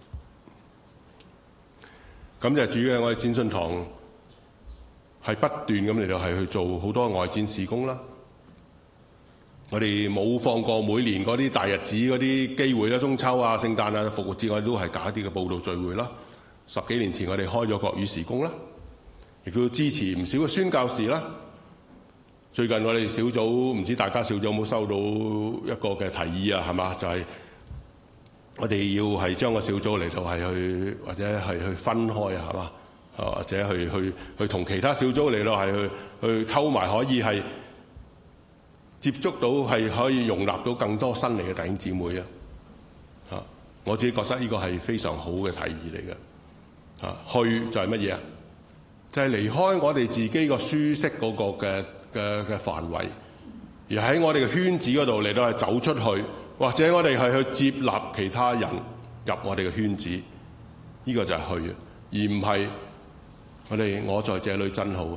咁就主要我哋展信堂係不斷咁嚟到係去做好多外展事工啦。我哋冇放過每年嗰啲大日子嗰啲機會啦，中秋啊、聖誕啊、復活節，我哋都係搞一啲嘅佈道聚會啦。10幾年前我哋開咗國語事工啦，亦都支持唔少嘅宣教士啦。最近我哋小組唔知大家小組有冇收到一個嘅提議啊？係嘛？就係我哋要係將個小組嚟到係去，或者係去分開啊，係嘛？或者去同其他小組嚟到係去溝埋，可以係接觸到，係可以容納到更多新嚟嘅弟兄姊妹啊！我自己覺得呢個係非常好嘅提議嚟嘅。去就係乜嘢啊？就係離開我哋自己個舒適嗰個嘅範圍，而喺我哋嘅圈子嗰度嚟到係走出去。或者我哋係去接納其他人入我哋嘅圈子，呢個就係去，而唔係我在這裏真好。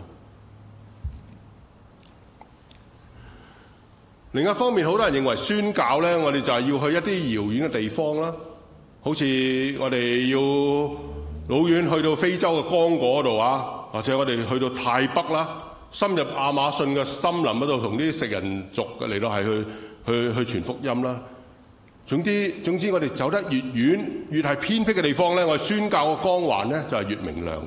另一方面，好多人認為宣教呢，我哋就係要去一啲遙遠嘅地方啦，好似我哋要老遠去到非洲嘅剛果度啊，或者我哋去到泰北啦，深入亞馬遜嘅森林嗰度，同啲食人族嚟到係去傳福音啦。總之，我哋走得越遠，越係偏僻嘅地方咧，我哋宣教嘅光環咧就係越明亮嘅。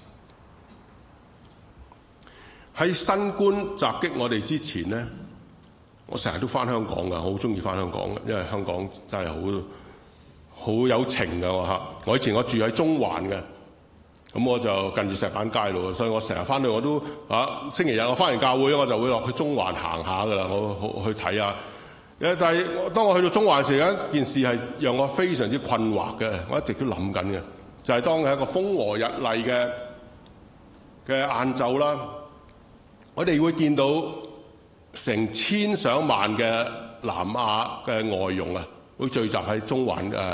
喺新冠襲擊我哋之前咧，我成日都翻香港㗎，我好中意翻香港嘅，因為香港真係好有情㗎我以前我住喺中環嘅，咁我就近住石板街路，所以我成日翻去我都星期日我翻完教會我就會落去中環行下㗎啦，我去睇下。但係當我去到中環時，有一件事係讓我非常之困惑嘅，我一直都諗緊嘅，就係當係一個風和日麗嘅晏晝啦，我哋會見到成千上萬嘅南亞嘅外傭啊，會聚集喺中環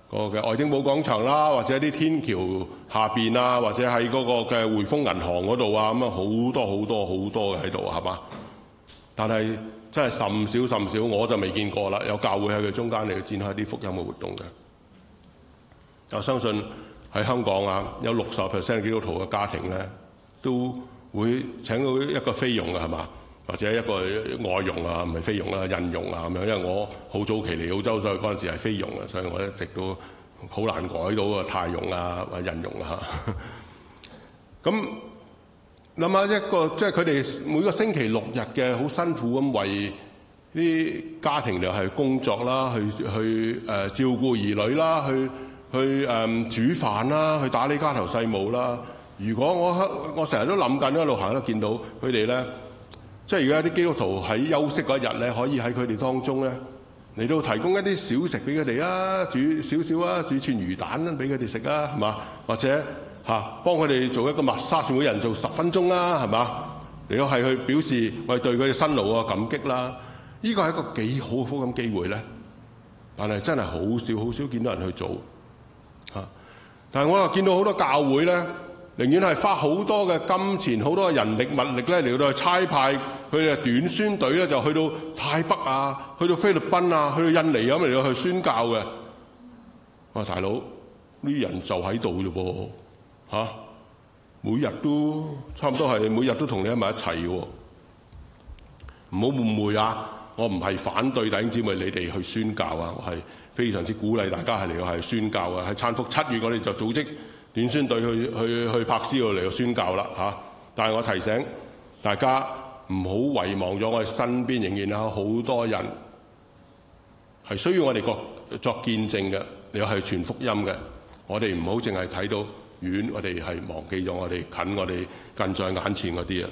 嘅愛丁堡廣場啦，或者啲天橋下邊啊，或者喺嗰個嘅匯豐銀行嗰度啊，咁啊好多嘅喺度係嘛？但係真係甚少，我就未見過啦。有教會喺佢中間嚟展開啲福音嘅活動嘅。我相信喺香港啊，有60% 基督徒嘅家庭咧，都會請到一個菲傭嘅係嘛？或者一個外傭啊，唔係菲傭啦，印傭啊咁樣。因為我好早期嚟澳洲，所以嗰陣時係菲傭啊，所以我一直都好難改到啊泰傭啊或者印傭啊。咁諗下一個即係佢哋每個星期6日嘅好辛苦咁為啲家庭就係工作啦，去照顧兒女啦，去煮飯啦，去打理家頭細務啦。如果我成日都諗緊一路行都見到佢哋咧。即係而家啲基督徒喺休息嗰日咧，可以喺佢哋當中咧嚟到提供一啲小食俾佢哋啦，煮少少啊，煮串魚蛋俾佢哋食啊，係嘛？或者幫佢哋做一個massage，每人做10分鐘啦，係嘛？嚟到係去表示我哋對佢哋辛勞嘅感激啦。呢個係一個幾好嘅福音機會咧，但係真係好少見到人去做嚇。但係我又見到好多教會咧，寧願係花好多嘅金錢、好多嘅人力物力咧嚟到去差派佢哋短宣隊咧，就去到泰北啊，去到菲律賓啊，去到印尼咁嚟到去宣教嘅。我話大佬，呢啲人就喺度啫噃嚇，每日都差唔多係每日都同你喺埋一齊嘅喎。唔好誤會啊！我唔係反對弟兄姊妹你哋去宣教啊，我係非常之鼓勵大家係嚟到係宣教啊。喺燦福7月我哋就組織短宣隊去柏斯度嚟到宣教啦嚇。但係我提醒大家唔好遺忘咗我哋身邊仍然有好多人係需要我哋作見證嘅，你係傳福音嘅。我哋唔好淨係睇到遠，我哋係忘記咗我哋近，我哋近在眼前嗰啲啊。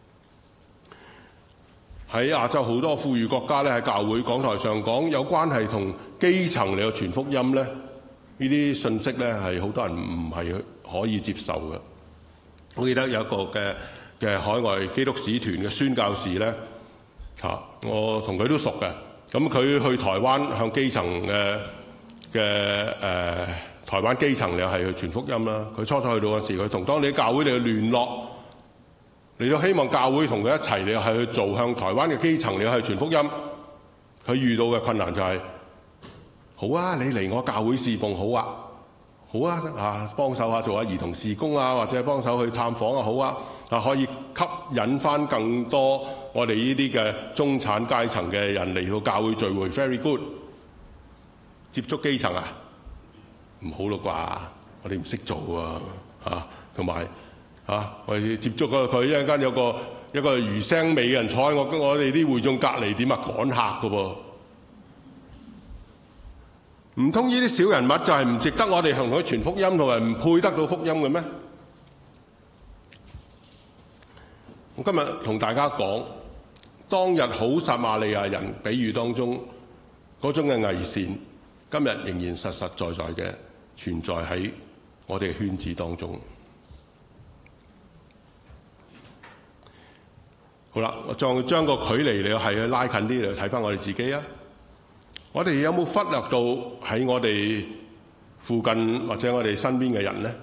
喺亞洲好多富裕國家咧，喺教會講台上講有關係同基層嚟到傳福音咧，呢啲信息咧係好多人唔係可以接受嘅。我記得有一個嘅海外基督使團嘅宣教士咧，我同佢都熟嘅。咁佢去台灣向基層嘅台灣基層又係去傳福音啦。佢初去到嗰時，佢同當地教會嚟去聯絡。嚟到希望教會同佢一齊，你係去做向台灣嘅基層，你係傳福音。佢遇到嘅困難就係：好啊，你嚟我教會侍奉好啊，好啊，幫手下做下兒童事工啊，或者幫手去探訪啊，好啊，可以吸引翻更多我哋呢啲嘅中產階層嘅人嚟到教會聚會 ，very good。接觸基層啊，唔好咯啩，我哋唔識做啊，同埋。我哋接觸佢一陣間有一個魚腥味嘅人坐喺我哋啲會眾隔離，點啊趕客㗎噃？唔通呢啲小人物就係唔值得我哋向佢傳福音，同埋唔配得到福音嘅咩？我今日同大家講，當日好撒瑪利亞人比喻當中嗰種嘅偽善，今日仍然實實在在嘅存在喺我哋嘅圈子當中。好啦，我再將個距離嚟係去拉近啲嚟睇翻我哋自己啊！我哋有冇忽略到喺我哋附近或者我哋身邊嘅人咧？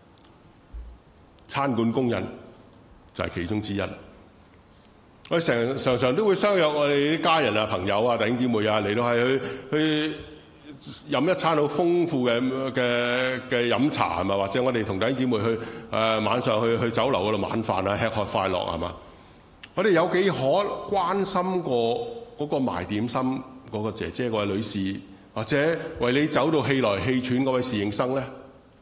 餐館工人就係其中之一。我哋常常都會相約我哋啲家人啊、朋友啊、弟兄姊妹啊嚟到係去飲一餐好豐富嘅飲茶係嘛？或者我哋同弟兄姊妹去晚上去酒樓嗰度晚飯啊，吃喝快樂係嘛？我哋有幾可關心過嗰個賣點心嗰個姐姐嗰位女士，或者為你走到氣來氣喘嗰位侍應生咧？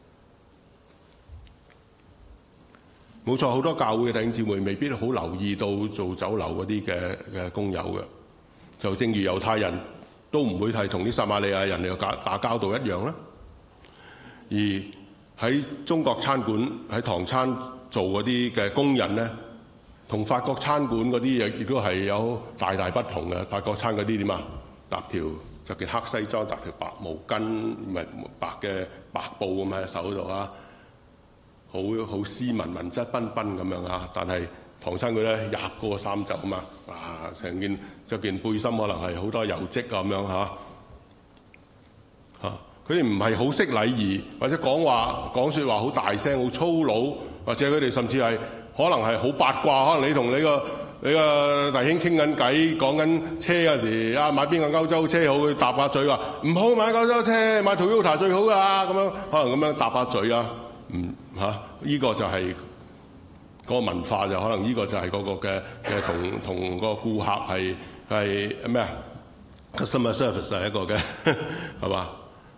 冇錯，好多教會嘅弟兄姊妹未必好留意到做酒樓嗰啲嘅工友嘅，就正如猶太人都唔會係同啲撒瑪利亞人嚟打交道一樣啦。而喺中國餐館喺唐餐做嗰啲嘅工人咧，同法國餐館嗰啲亦都係有大不同嘅。法國餐嗰啲點啊？搭條着件黑西裝，搭條白毛巾，唔係白嘅白布咁喺手度啊，好斯文文質彬彬咁樣啊。但係唐餐佢咧入嗰個衫袖啊嘛，哇！成件着件背心可能係好多油漬咁樣嚇。 佢哋唔係好識禮儀，或者講説話好大聲、好粗魯，或者佢哋甚至係可能係好八卦。可能你同你個弟兄傾緊偈，講緊車嗰時買邊個歐洲車好，佢搭下嘴話唔好買歐洲車，買 Toyota 最好㗎咁樣，可能咁樣搭下嘴啊。呢個就係嗰個文化，就可能呢個就係嗰個嘅同個顧客係咩啊 ？Customer service 係一個嘅係嘛？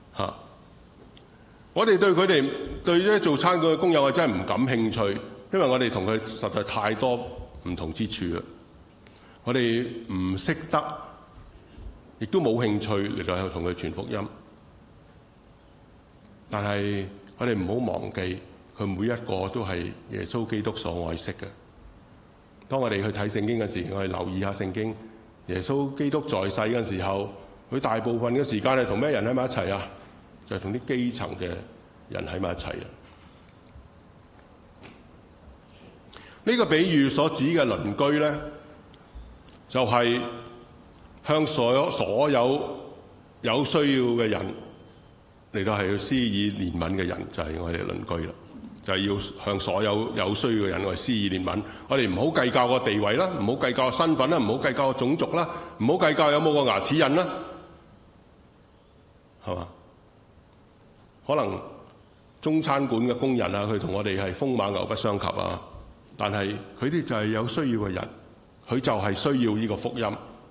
我哋對佢哋對啲做餐館嘅工友，我真係唔感興趣，因為我哋同佢實在太多唔同之處啦。我哋唔識得，亦都冇興趣嚟到去同佢傳福音。但係我哋唔好忘記，佢每一個都係耶穌基督所愛惜嘅。當我哋去睇聖經嘅時候，我哋留意下聖經，耶穌基督在世嘅時候，佢大部分嘅時間係同咩人喺埋一齊啊？就係同啲基層嘅人喺埋一齊啊！呢個比喻所指嘅鄰居咧，就係向所有有需要嘅人嚟到係去施以憐憫嘅人，就係我哋鄰居啦。就係要向所有有需要嘅人我哋施以憐憫。我哋唔好計較個地位啦，唔好計較個身份啦，唔好計較個種族啦，唔好計較有冇個牙齒印啦，係嘛？可能中餐館嘅工人啊，佢同我哋係風馬牛不相及啊，但係佢哋就係有需要嘅人，佢就係需要呢個福音，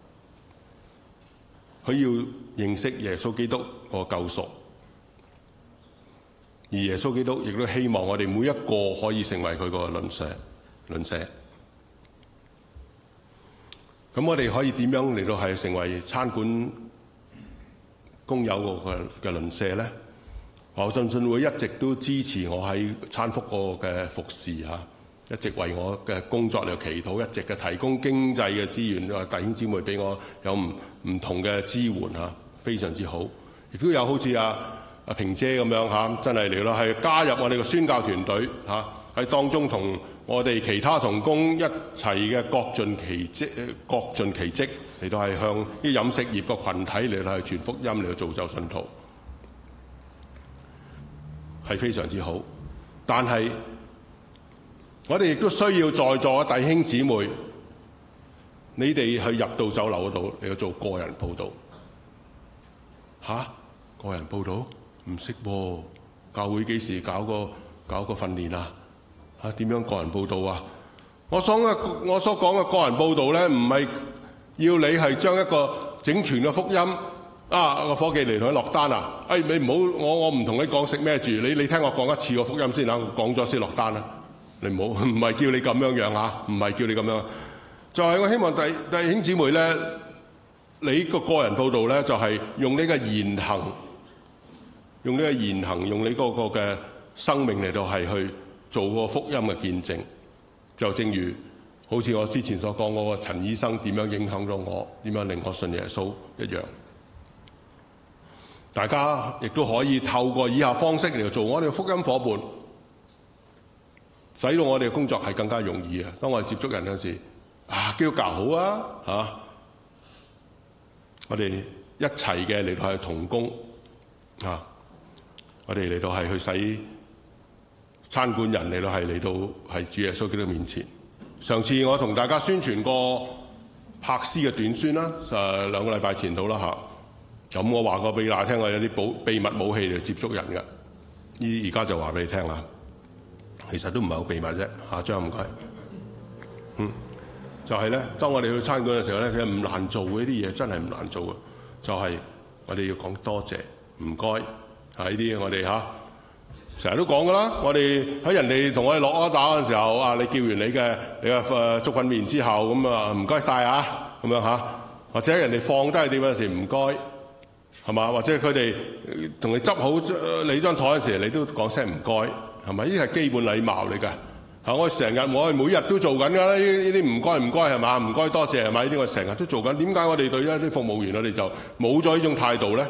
佢要認識耶穌基督個救贖，而耶穌基督亦都希望我哋每一個可以成為佢個鄰舍。咁我哋可以點樣嚟到係成為餐館工友嘅鄰舍咧？華浸信會一直都支持我喺餐福個嘅服侍嚇，一直為我嘅工作嚟祈禱，一直嘅提供經濟嘅資源，弟兄姊妹俾我有唔同嘅支援嚇，非常之好。亦都有好似阿平姐咁樣嚇，真係嚟咯，係加入我哋嘅宣教團隊嚇，喺當中同我哋其他同工一齊嘅各盡其職嚟到係向啲飲食業個群體嚟到係傳福音，嚟到造就信徒。係非常之好，但係我哋亦都需要在座嘅弟兄姊妹，你哋去入到酒樓嗰度，你要做個人報道。個人報道唔識喎，教會幾時搞個訓練啊？點樣個人報道啊？我所講嘅個人報道咧，唔係要你係將一個整全嘅福音。個伙計嚟同佢落單啊！你唔好，我唔同你講食咩住，你聽我講一次個福音先啦，講咗先落單啦。你唔好，唔係叫你咁樣樣嚇，唔係叫你咁樣。就係我希望弟兄姊妹咧，你個人報道咧，就係用你嘅言行，用你嗰個嘅生命嚟到係去做個福音嘅見證。就正如好似我之前所講嗰個陳醫生點樣影響咗我，點樣令我信耶穌一樣。大家亦都可以透過以下方式嚟做我哋嘅福音夥伴，使到我哋嘅工作係更加容易啊！當我哋接觸人嗰時，基督教好啊我哋一齊嘅嚟到係同工我哋嚟到係去使餐館人嚟到係主耶穌基督面前。上次我同大家宣傳過柏斯嘅短宣啦，2個禮拜前到啦咁我話過俾大家聽，我有啲秘密武器嚟接觸人嘅。而家就話俾你聽啦，其實都唔係好秘密啫。下張唔該。就係咧，當我哋去餐館嘅時候咧，其實唔難做嘅，呢啲嘢真係唔難做嘅。就係我哋要講多謝、唔該，呢啲我哋成日都講噶啦。我哋喺人哋同我哋落 order 嗰陣時候，你叫完你嘅粥粉麵之後，咁唔該晒咁樣或者人哋放低碟嗰陣時唔該。係嘛？或者佢哋同你執好你張台嗰時，你都講聲唔該，係咪？呢啲係基本禮貌嚟㗎。我哋每日都做緊㗎啦。呢啲唔該係嘛？唔該多謝係咪？呢啲我成日都做緊。點解我哋對一啲服務員我哋就冇咗呢種態度咧？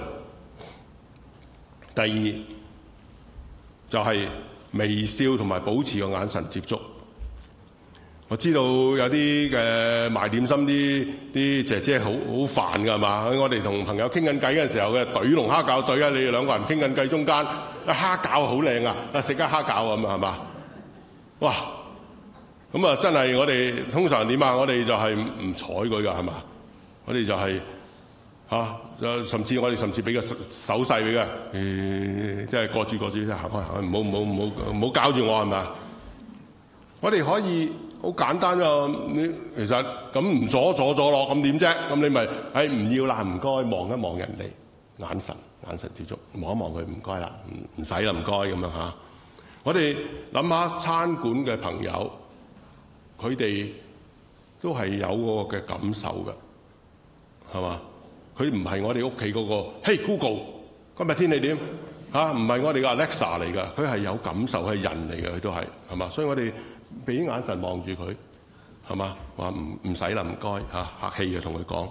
第二就係微笑同埋保持個眼神接觸。 我知道有啲嘅賣點心啲姐姐好煩㗎係嘛？我哋同朋友傾緊偈嘅時候嘅隊龍蝦餃隊啊，你哋兩個人傾緊偈中間，蝦餃好靚啊，食間蝦餃咁啊係嘛？哇！咁啊真係我哋通常點啊？我哋就係唔睬佢㗎係嘛？我哋就係甚至我哋甚至俾個手勢俾佢，即係過住即係行開行開，唔好搞住我係嘛？我哋可以好簡單啊！你其實咁唔阻咯，咁點啫？咁你咪唔要啦，唔該，望一望人哋，眼神接觸，望一望佢，唔該啦，唔使啦，唔該咁樣嚇。我哋諗下餐館嘅朋友，佢哋都係有嗰個嘅感受㗎，係嘛？佢唔係我哋屋企嗰個，嘿 Google， 今日天氣點？唔係我哋嘅 Alexa 嚟㗎，佢係有感受，係人嚟嘅，佢都係嘛？所以我哋俾眼神望住佢，係嘛？話唔使啦，唔該嚇，客氣嘅同佢講。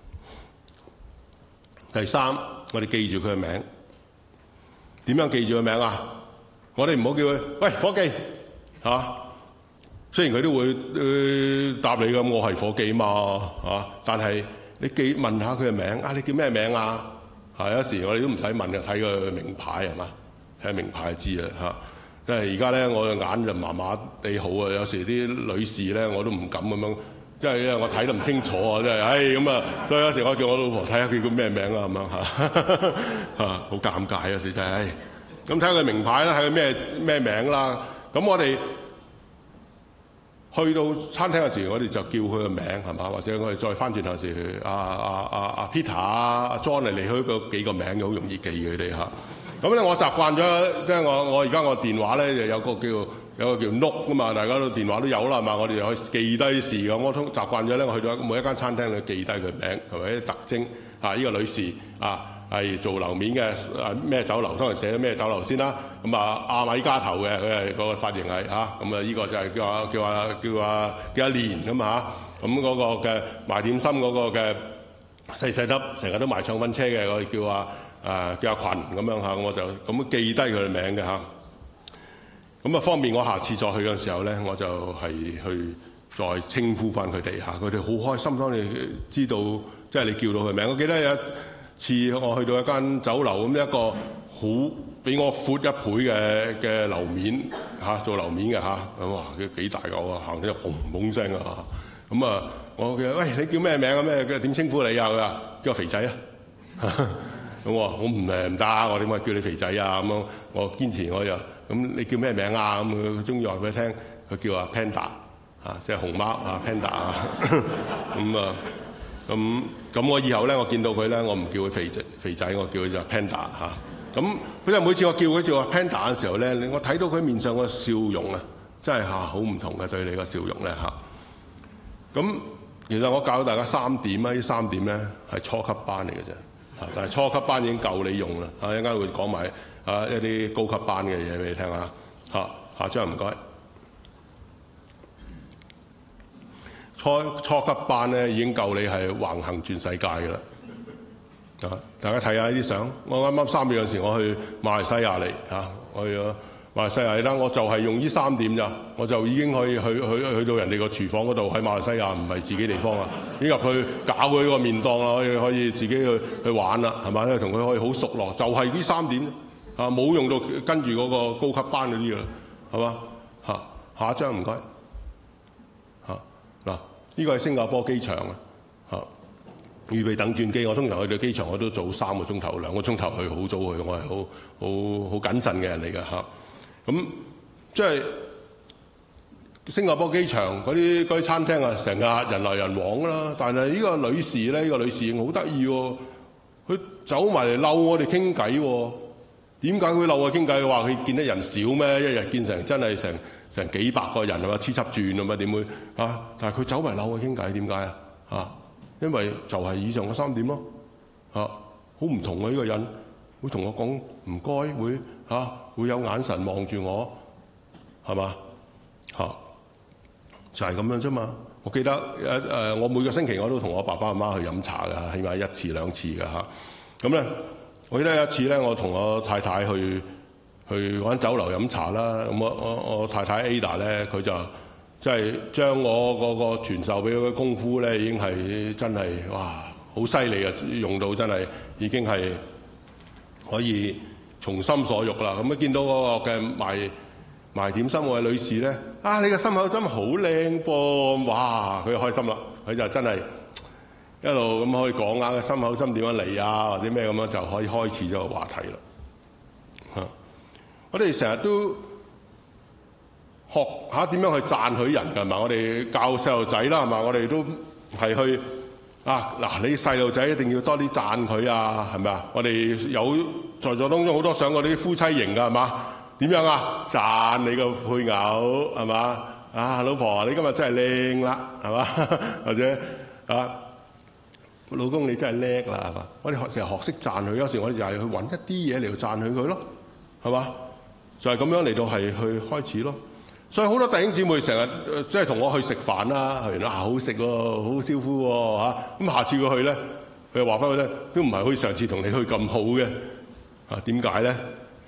第三，我哋記住佢嘅名。點樣記住佢名啊？我哋唔好叫佢喂伙計嚇。雖然佢都會答你咁，我係伙計嘛嚇，但係你問下佢嘅名啊，你叫咩名啊？有時我哋都唔使問嘅，睇個名牌係嘛？睇名牌就知啦嚇。因為而家咧，我嘅眼就麻麻地好啊，有時啲女士咧我都唔敢咁樣，因為我睇得唔清楚啊，真係咁啊，所以有時我叫我老婆睇下佢叫咩名啊咁樣嚇，好尷尬有時真係。咁睇下佢名牌啦，睇佢咩名啦。咁我哋去到餐廳嘅時候，我哋就叫佢個名係嘛，或者我哋再翻轉頭時，阿 Peter 阿 John 嚟去嗰幾個名好容易記佢哋嚇。咁咧我習慣咗，即係我而家我電話咧就有個叫 Note 噶嘛，大家都電話都有啦，係嘛？我哋就可以記低事咁。我習慣咗咧，我去到每一間餐廳，你記低佢名同埋啲特徵。呢個女士係做樓面嘅，咩酒樓，當然寫咗咩酒樓先啦。咁阿米加頭嘅，佢係個髮型係嚇。咁呢個就係叫阿蓮咁嚇。咁嗰個嘅賣點心嗰個嘅細粒，成日都賣腸粉車嘅，我哋叫阿群咁樣嚇。我就咁記低佢嘅名嘅嚇。咁方便我下次再去嘅時候咧，我就係去再稱呼翻佢哋嚇。佢哋好開心，當你知道即係你叫到佢名。我記得有一次我去到一間酒樓，咁一個好比我闊1倍嘅樓面嚇，做樓面嘅嚇。咁哇，佢幾大個啊，行起就砰砰聲啊。咁我叫喂，你叫咩名啊？咩點稱呼你啊？佢話叫我肥仔啊。咁我唔得，我點解叫你肥仔啊？咁樣我堅持我就咁，你叫咩名啊？咁佢中意話俾佢聽，佢叫阿 Panda 即係熊貓Panda 咁我以後咧，我見到佢咧，我唔叫佢肥仔，我叫佢就 Panda 嚇。咁佢就每次我叫佢做 Panda 嘅時候咧，我睇到佢面上個笑容啊，真係好唔同嘅對你個笑容咧嚇。咁其實我教大家3點啊，呢3點咧係初級班嚟嘅啫。但係初級班已經夠你用啦，一陣間會講埋一啲高級班嘅嘢俾你聽下。下張唔該。初級班咧已經夠你係橫行全世界㗎啦。大家睇下呢啲相。我啱啱3月嗰時我去馬來西亞嚟我去馬來西亞啦，我就係用呢3點咋，我就已經可以去到人哋個廚房嗰度，喺馬來西亞唔係自己地方啊，已經入去搞佢個麵檔啦，可以自己去玩啦，係咪？同佢可以好熟絡，就係呢3點冇用到跟住嗰個高級班嗰啲㗎啦，係嘛？下一張唔該。嗱，呢個係新加坡機場預備等轉機。我通常去到機場我都早3個鐘頭，2個鐘頭去，好早去，我係好謹慎嘅人嚟㗎嚇。咁即係新加坡機場嗰啲餐廳啊，成日人來人往啦。但係呢個女士咧，呢個女士好得意喎，佢走埋嚟嬲我哋傾偈喎。點解佢嬲我傾偈？話佢見得人少咩？一日見真係成幾百個人係嘛，黐輯轉啊嘛，點會但係佢走埋嬲我傾偈，點解因為就係以上嗰3點咯好唔同啊！呢個人會同我講唔該，會有眼神望住我，係嘛就係咁樣啫嘛。我記得我每個星期我都同我爸爸媽媽去飲茶㗎，起碼1次2次㗎咁咧，我記得有一次咧，我同我太太去嗰間酒樓飲茶啦。咁我太太 Ada 咧，佢就即係將我嗰個傳授俾佢嘅功夫咧，已經係真係哇好犀利啊！用到真係已經係可以從心所欲啦。咁啊見到嗰個嘅賣點心嗰位女士咧，你個心口針好靚噃！哇，佢開心啦，佢就真係一路咁可以講下個心口針點樣嚟啊，或者咩咁樣就可以開始咗個話題啦。我哋成日都學下點樣去讚許人㗎嘛？我哋教細路仔啦，係嘛？我哋都係去嗱，你細路仔一定要多啲讚佢啊，係咪啊？我哋有在座當中好多上過啲夫妻營㗎，係嘛？點樣啊？讚你個配偶係嘛？老婆你今日真係靚啦，係嘛？或者老公你真係叻啦，係嘛？我哋成日學識讚佢，有時我哋就係去揾一啲嘢嚟到讚許佢咯，係嘛？就係咁樣嚟到係去開始咯。所以好多弟兄姊妹成日即係同我去食飯啦，係啦，好食喎，好招呼喎，咁下次佢去咧，佢又話翻佢咧，都唔係好似上次同你去咁好嘅，點解咧？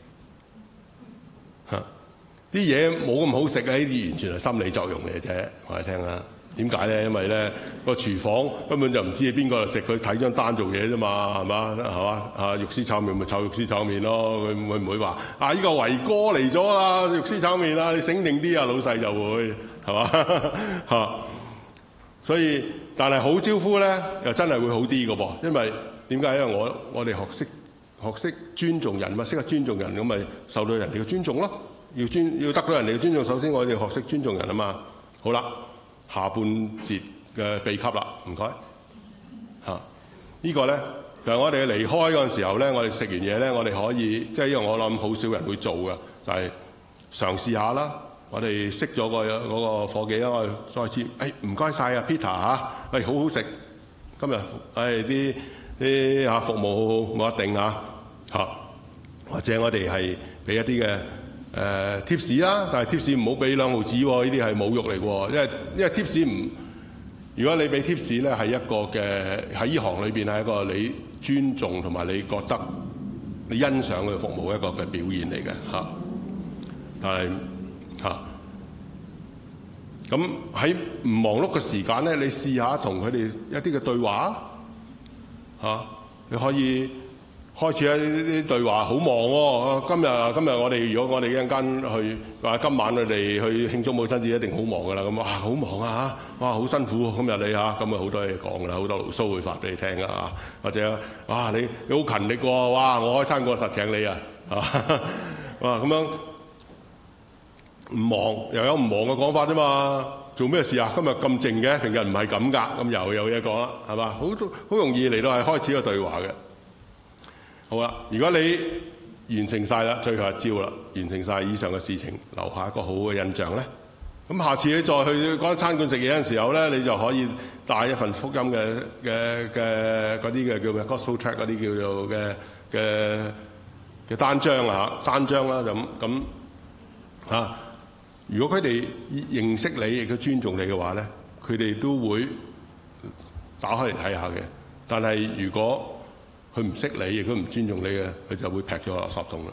啲嘢冇咁好食啊！呢啲完全係心理作用嚟嘅啫，話你聽啦。點解咧？因為咧個廚房根本就唔知係邊個嚟食，佢睇張單做嘢啫嘛，係嘛？肉絲炒麵咪炒肉絲炒麵咯，佢會唔會話呢個維哥嚟咗啦？肉絲炒麵啦，你醒定啲啊，老細就會係嘛？所以但係好招呼咧，又真係會好啲嘅噃。因為點解？因為我哋學識尊重人嘛，識得尊重人咁咪受到人哋嘅尊重咯。要得到人哋嘅尊重，首先我哋學識尊重人啊嘛。好啦，下半節嘅秘笈啦，唔該。呢個咧就係我哋離開嗰陣時候咧，我哋食完嘢咧，我哋可以即係因為我諗好少人會做嘅，但係嘗試下啦。我哋識咗嗰個夥計啦，我哋再次唔該晒啊 Peter 好好食。今日啲服務冇一定或者我哋係俾一啲嘅貼士啦，但係貼士唔好俾2毫紙喎，呢啲係侮辱嚟喎，因為貼士唔，如果你俾貼士咧，係一個嘅喺呢行裏邊係一個你尊重同埋你覺得你欣賞佢嘅服務一個嘅表現嚟嘅但係咁喺唔忙碌嘅時間咧，你試下同佢哋一啲嘅對話你可以開始一啲對話，好忙喎！今日我哋如果我哋一陣間去話今晚我哋去慶祝母親節，一定好忙噶啦。咁好忙啊哇好辛苦今日你咁啊好多嘢講噶啦，好多牢騷會發俾你聽噶或者你好勤力喎，哇我開餐館實請你啊咁樣唔忙又有唔忙嘅講法啫嘛。做咩事啊？今日咁靜嘅，平日唔係咁噶，咁又有嘢講啦，係嘛？好容易嚟到係開始個對話嘅。好啦，如果你完成晒啦，最後一招啦，完成晒以上嘅事情，留下一個好嘅印象咧，咁下次你再去嗰間餐館食嘢嘅時候咧，你就可以帶一份福音嘅嗰啲嘅叫咩 Gospel tract 嗰啲叫做嘅單張啦咁如果佢哋認識你亦都尊重你嘅話咧，佢哋都會打開嚟睇下嘅。但係如果佢唔識你，亦都唔尊重你嘅，佢就會劈咗落垃圾桶啦。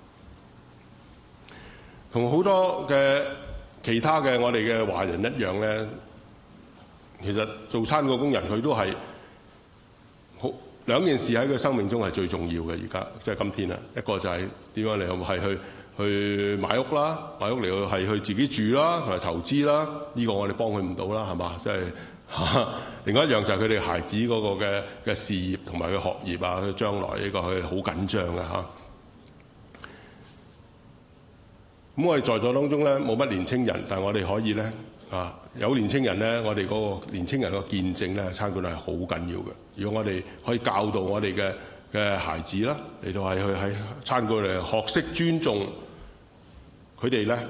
同好多嘅其他嘅我哋嘅華人一樣咧，其實做餐個工人佢都係兩件事喺佢生命中係最重要嘅。而家即係今天啦，一個就係點樣嚟係去買屋啦，買屋嚟到係去自己住啦，同埋投資啦。呢個我哋幫佢唔到啦，係嘛？即係另外一樣就係佢哋孩子嗰個嘅事業同埋佢學業啊，佢將來呢個佢好緊張嘅咁我哋在座當中咧冇乜年青人，但係我哋可以咧有年青人咧，我哋嗰個年青人個見證咧，餐館係好緊要嘅。如果我哋可以教導我哋嘅孩子啦，嚟到係去喺餐館嚟學識尊重佢哋咧，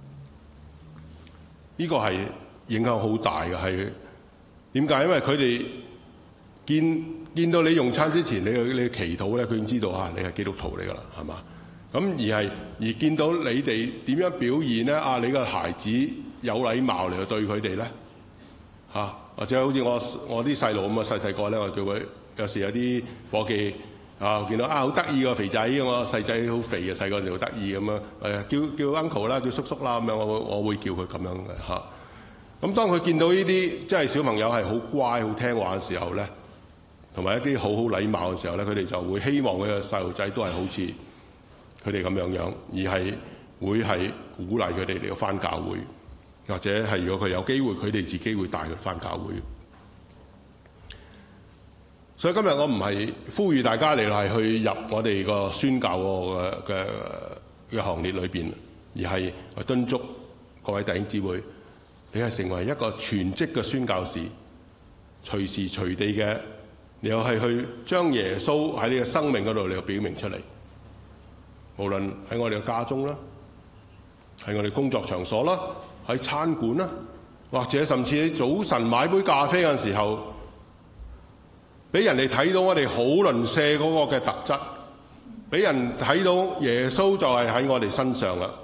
呢個係影響好大嘅。係點解？因為佢哋見到你用餐之前，你祈禱咧，佢已經知道你係基督徒嚟㗎啦，係嘛？咁而見到你哋點樣表現咧？你個孩子有禮貌嚟去對佢哋咧或者好似我啲細路咁細個咧，我叫佢有時有啲伙計見到好得意個肥仔咁細仔好肥嘅，細個就好得意咁樣叫 uncle 啦，叫叔叔啦咁樣，我會叫佢咁樣嘅咁當佢見到呢啲即係小朋友係好乖、好聽話嘅時候咧，同埋一啲好好禮貌嘅時候咧，佢哋就會希望佢嘅細路仔都係好似佢哋咁樣，而係會係鼓勵佢哋嚟到返教會，或者係如果佢有機會，佢哋自己會帶佢返教會。所以今日我唔係呼籲大家嚟係去入我哋個宣教嘅行列裏邊，而係敦促各位弟兄姊妹，你係成為一個全職嘅宣教士，隨時隨地嘅，你又係去將耶穌喺你嘅生命嗰度，你又表明出嚟。無論喺我哋嘅家中啦，喺我哋工作場所啦，喺餐館啦，或者甚至喺早晨買杯咖啡嘅時候，俾人哋睇到我哋好鄰舍嗰個嘅特質，俾人睇到耶穌就係喺我哋身上啦。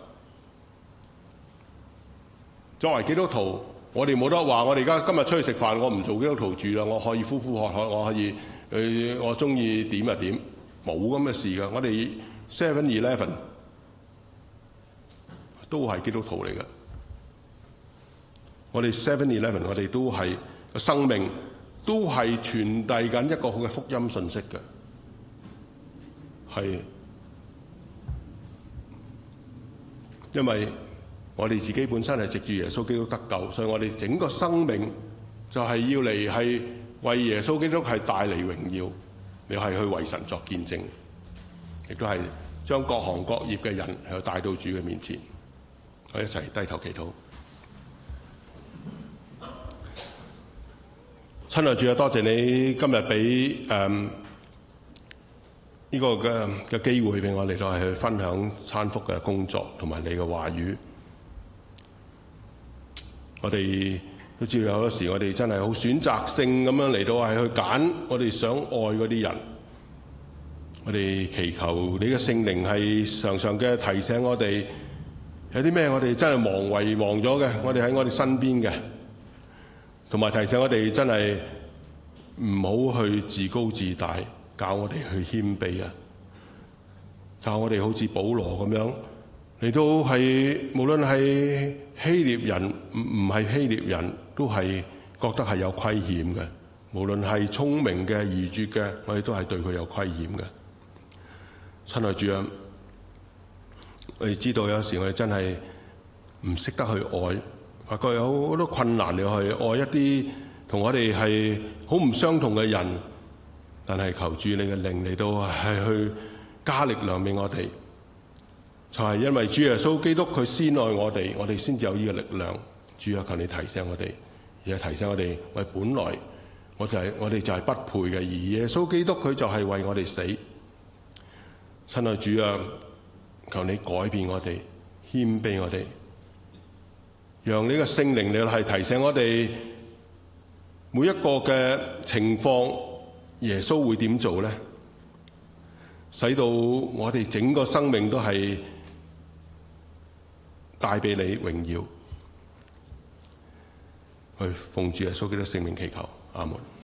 作為基督徒，我哋冇得話，我哋而家今日出去食飯，我唔做基督徒住啦，我可以呼呼喝喝，我可以我中意點就點，冇咁嘅事噶。我哋 7-11 都係基督徒嚟嘅，我哋 7-11 我哋都係生命。都係傳遞緊一個好嘅福音信息嘅，係因為我哋自己本身係藉住耶穌基督得救，所以我哋整個生命就係要嚟係為耶穌基督係帶嚟榮耀，你係去為神作見證，亦都係將各行各業嘅人係帶到主嘅面前，我一齊低頭祈禱。親愛主啊，多謝你今日俾呢個嘅機會俾我嚟到係去分享餐福嘅工作同埋你嘅話語。我哋都知道有好多時我哋真係好選擇性咁樣嚟到係去揀我哋想愛嗰啲人。我哋祈求你嘅聖靈係常常嘅提醒我哋，有啲咩我哋真係遺忘咗嘅，我哋喺我哋身邊嘅。同埋提醒我哋真係唔好去自高自大，教我哋去謙卑啊！教我哋好似保羅咁樣嚟到係，無論係希臘人唔係希臘人，都係覺得係有虧欠嘅。無論係聰明嘅、愚拙嘅，我哋都係對佢有虧欠嘅。親愛主啊，我哋知道有時我哋真係唔識得去愛。發覺有好多困難，你去愛一啲同我哋係好唔相同嘅人，但係求主你嘅靈嚟到係去加力量俾我哋，就係因為主耶穌基督佢先愛我哋，我哋先至有呢個力量。主啊，求你提醒我哋，而係提醒我哋，我哋本來我哋就係不配嘅，而耶穌基督佢就係為我哋死。親愛主啊，求你改變我哋，謙卑我哋。讓呢個聖靈你係提醒我哋每一個嘅情況，耶穌會點做呢？使到我哋整個生命都係帶俾你榮耀。去奉主耶穌基督聖名祈求，阿門。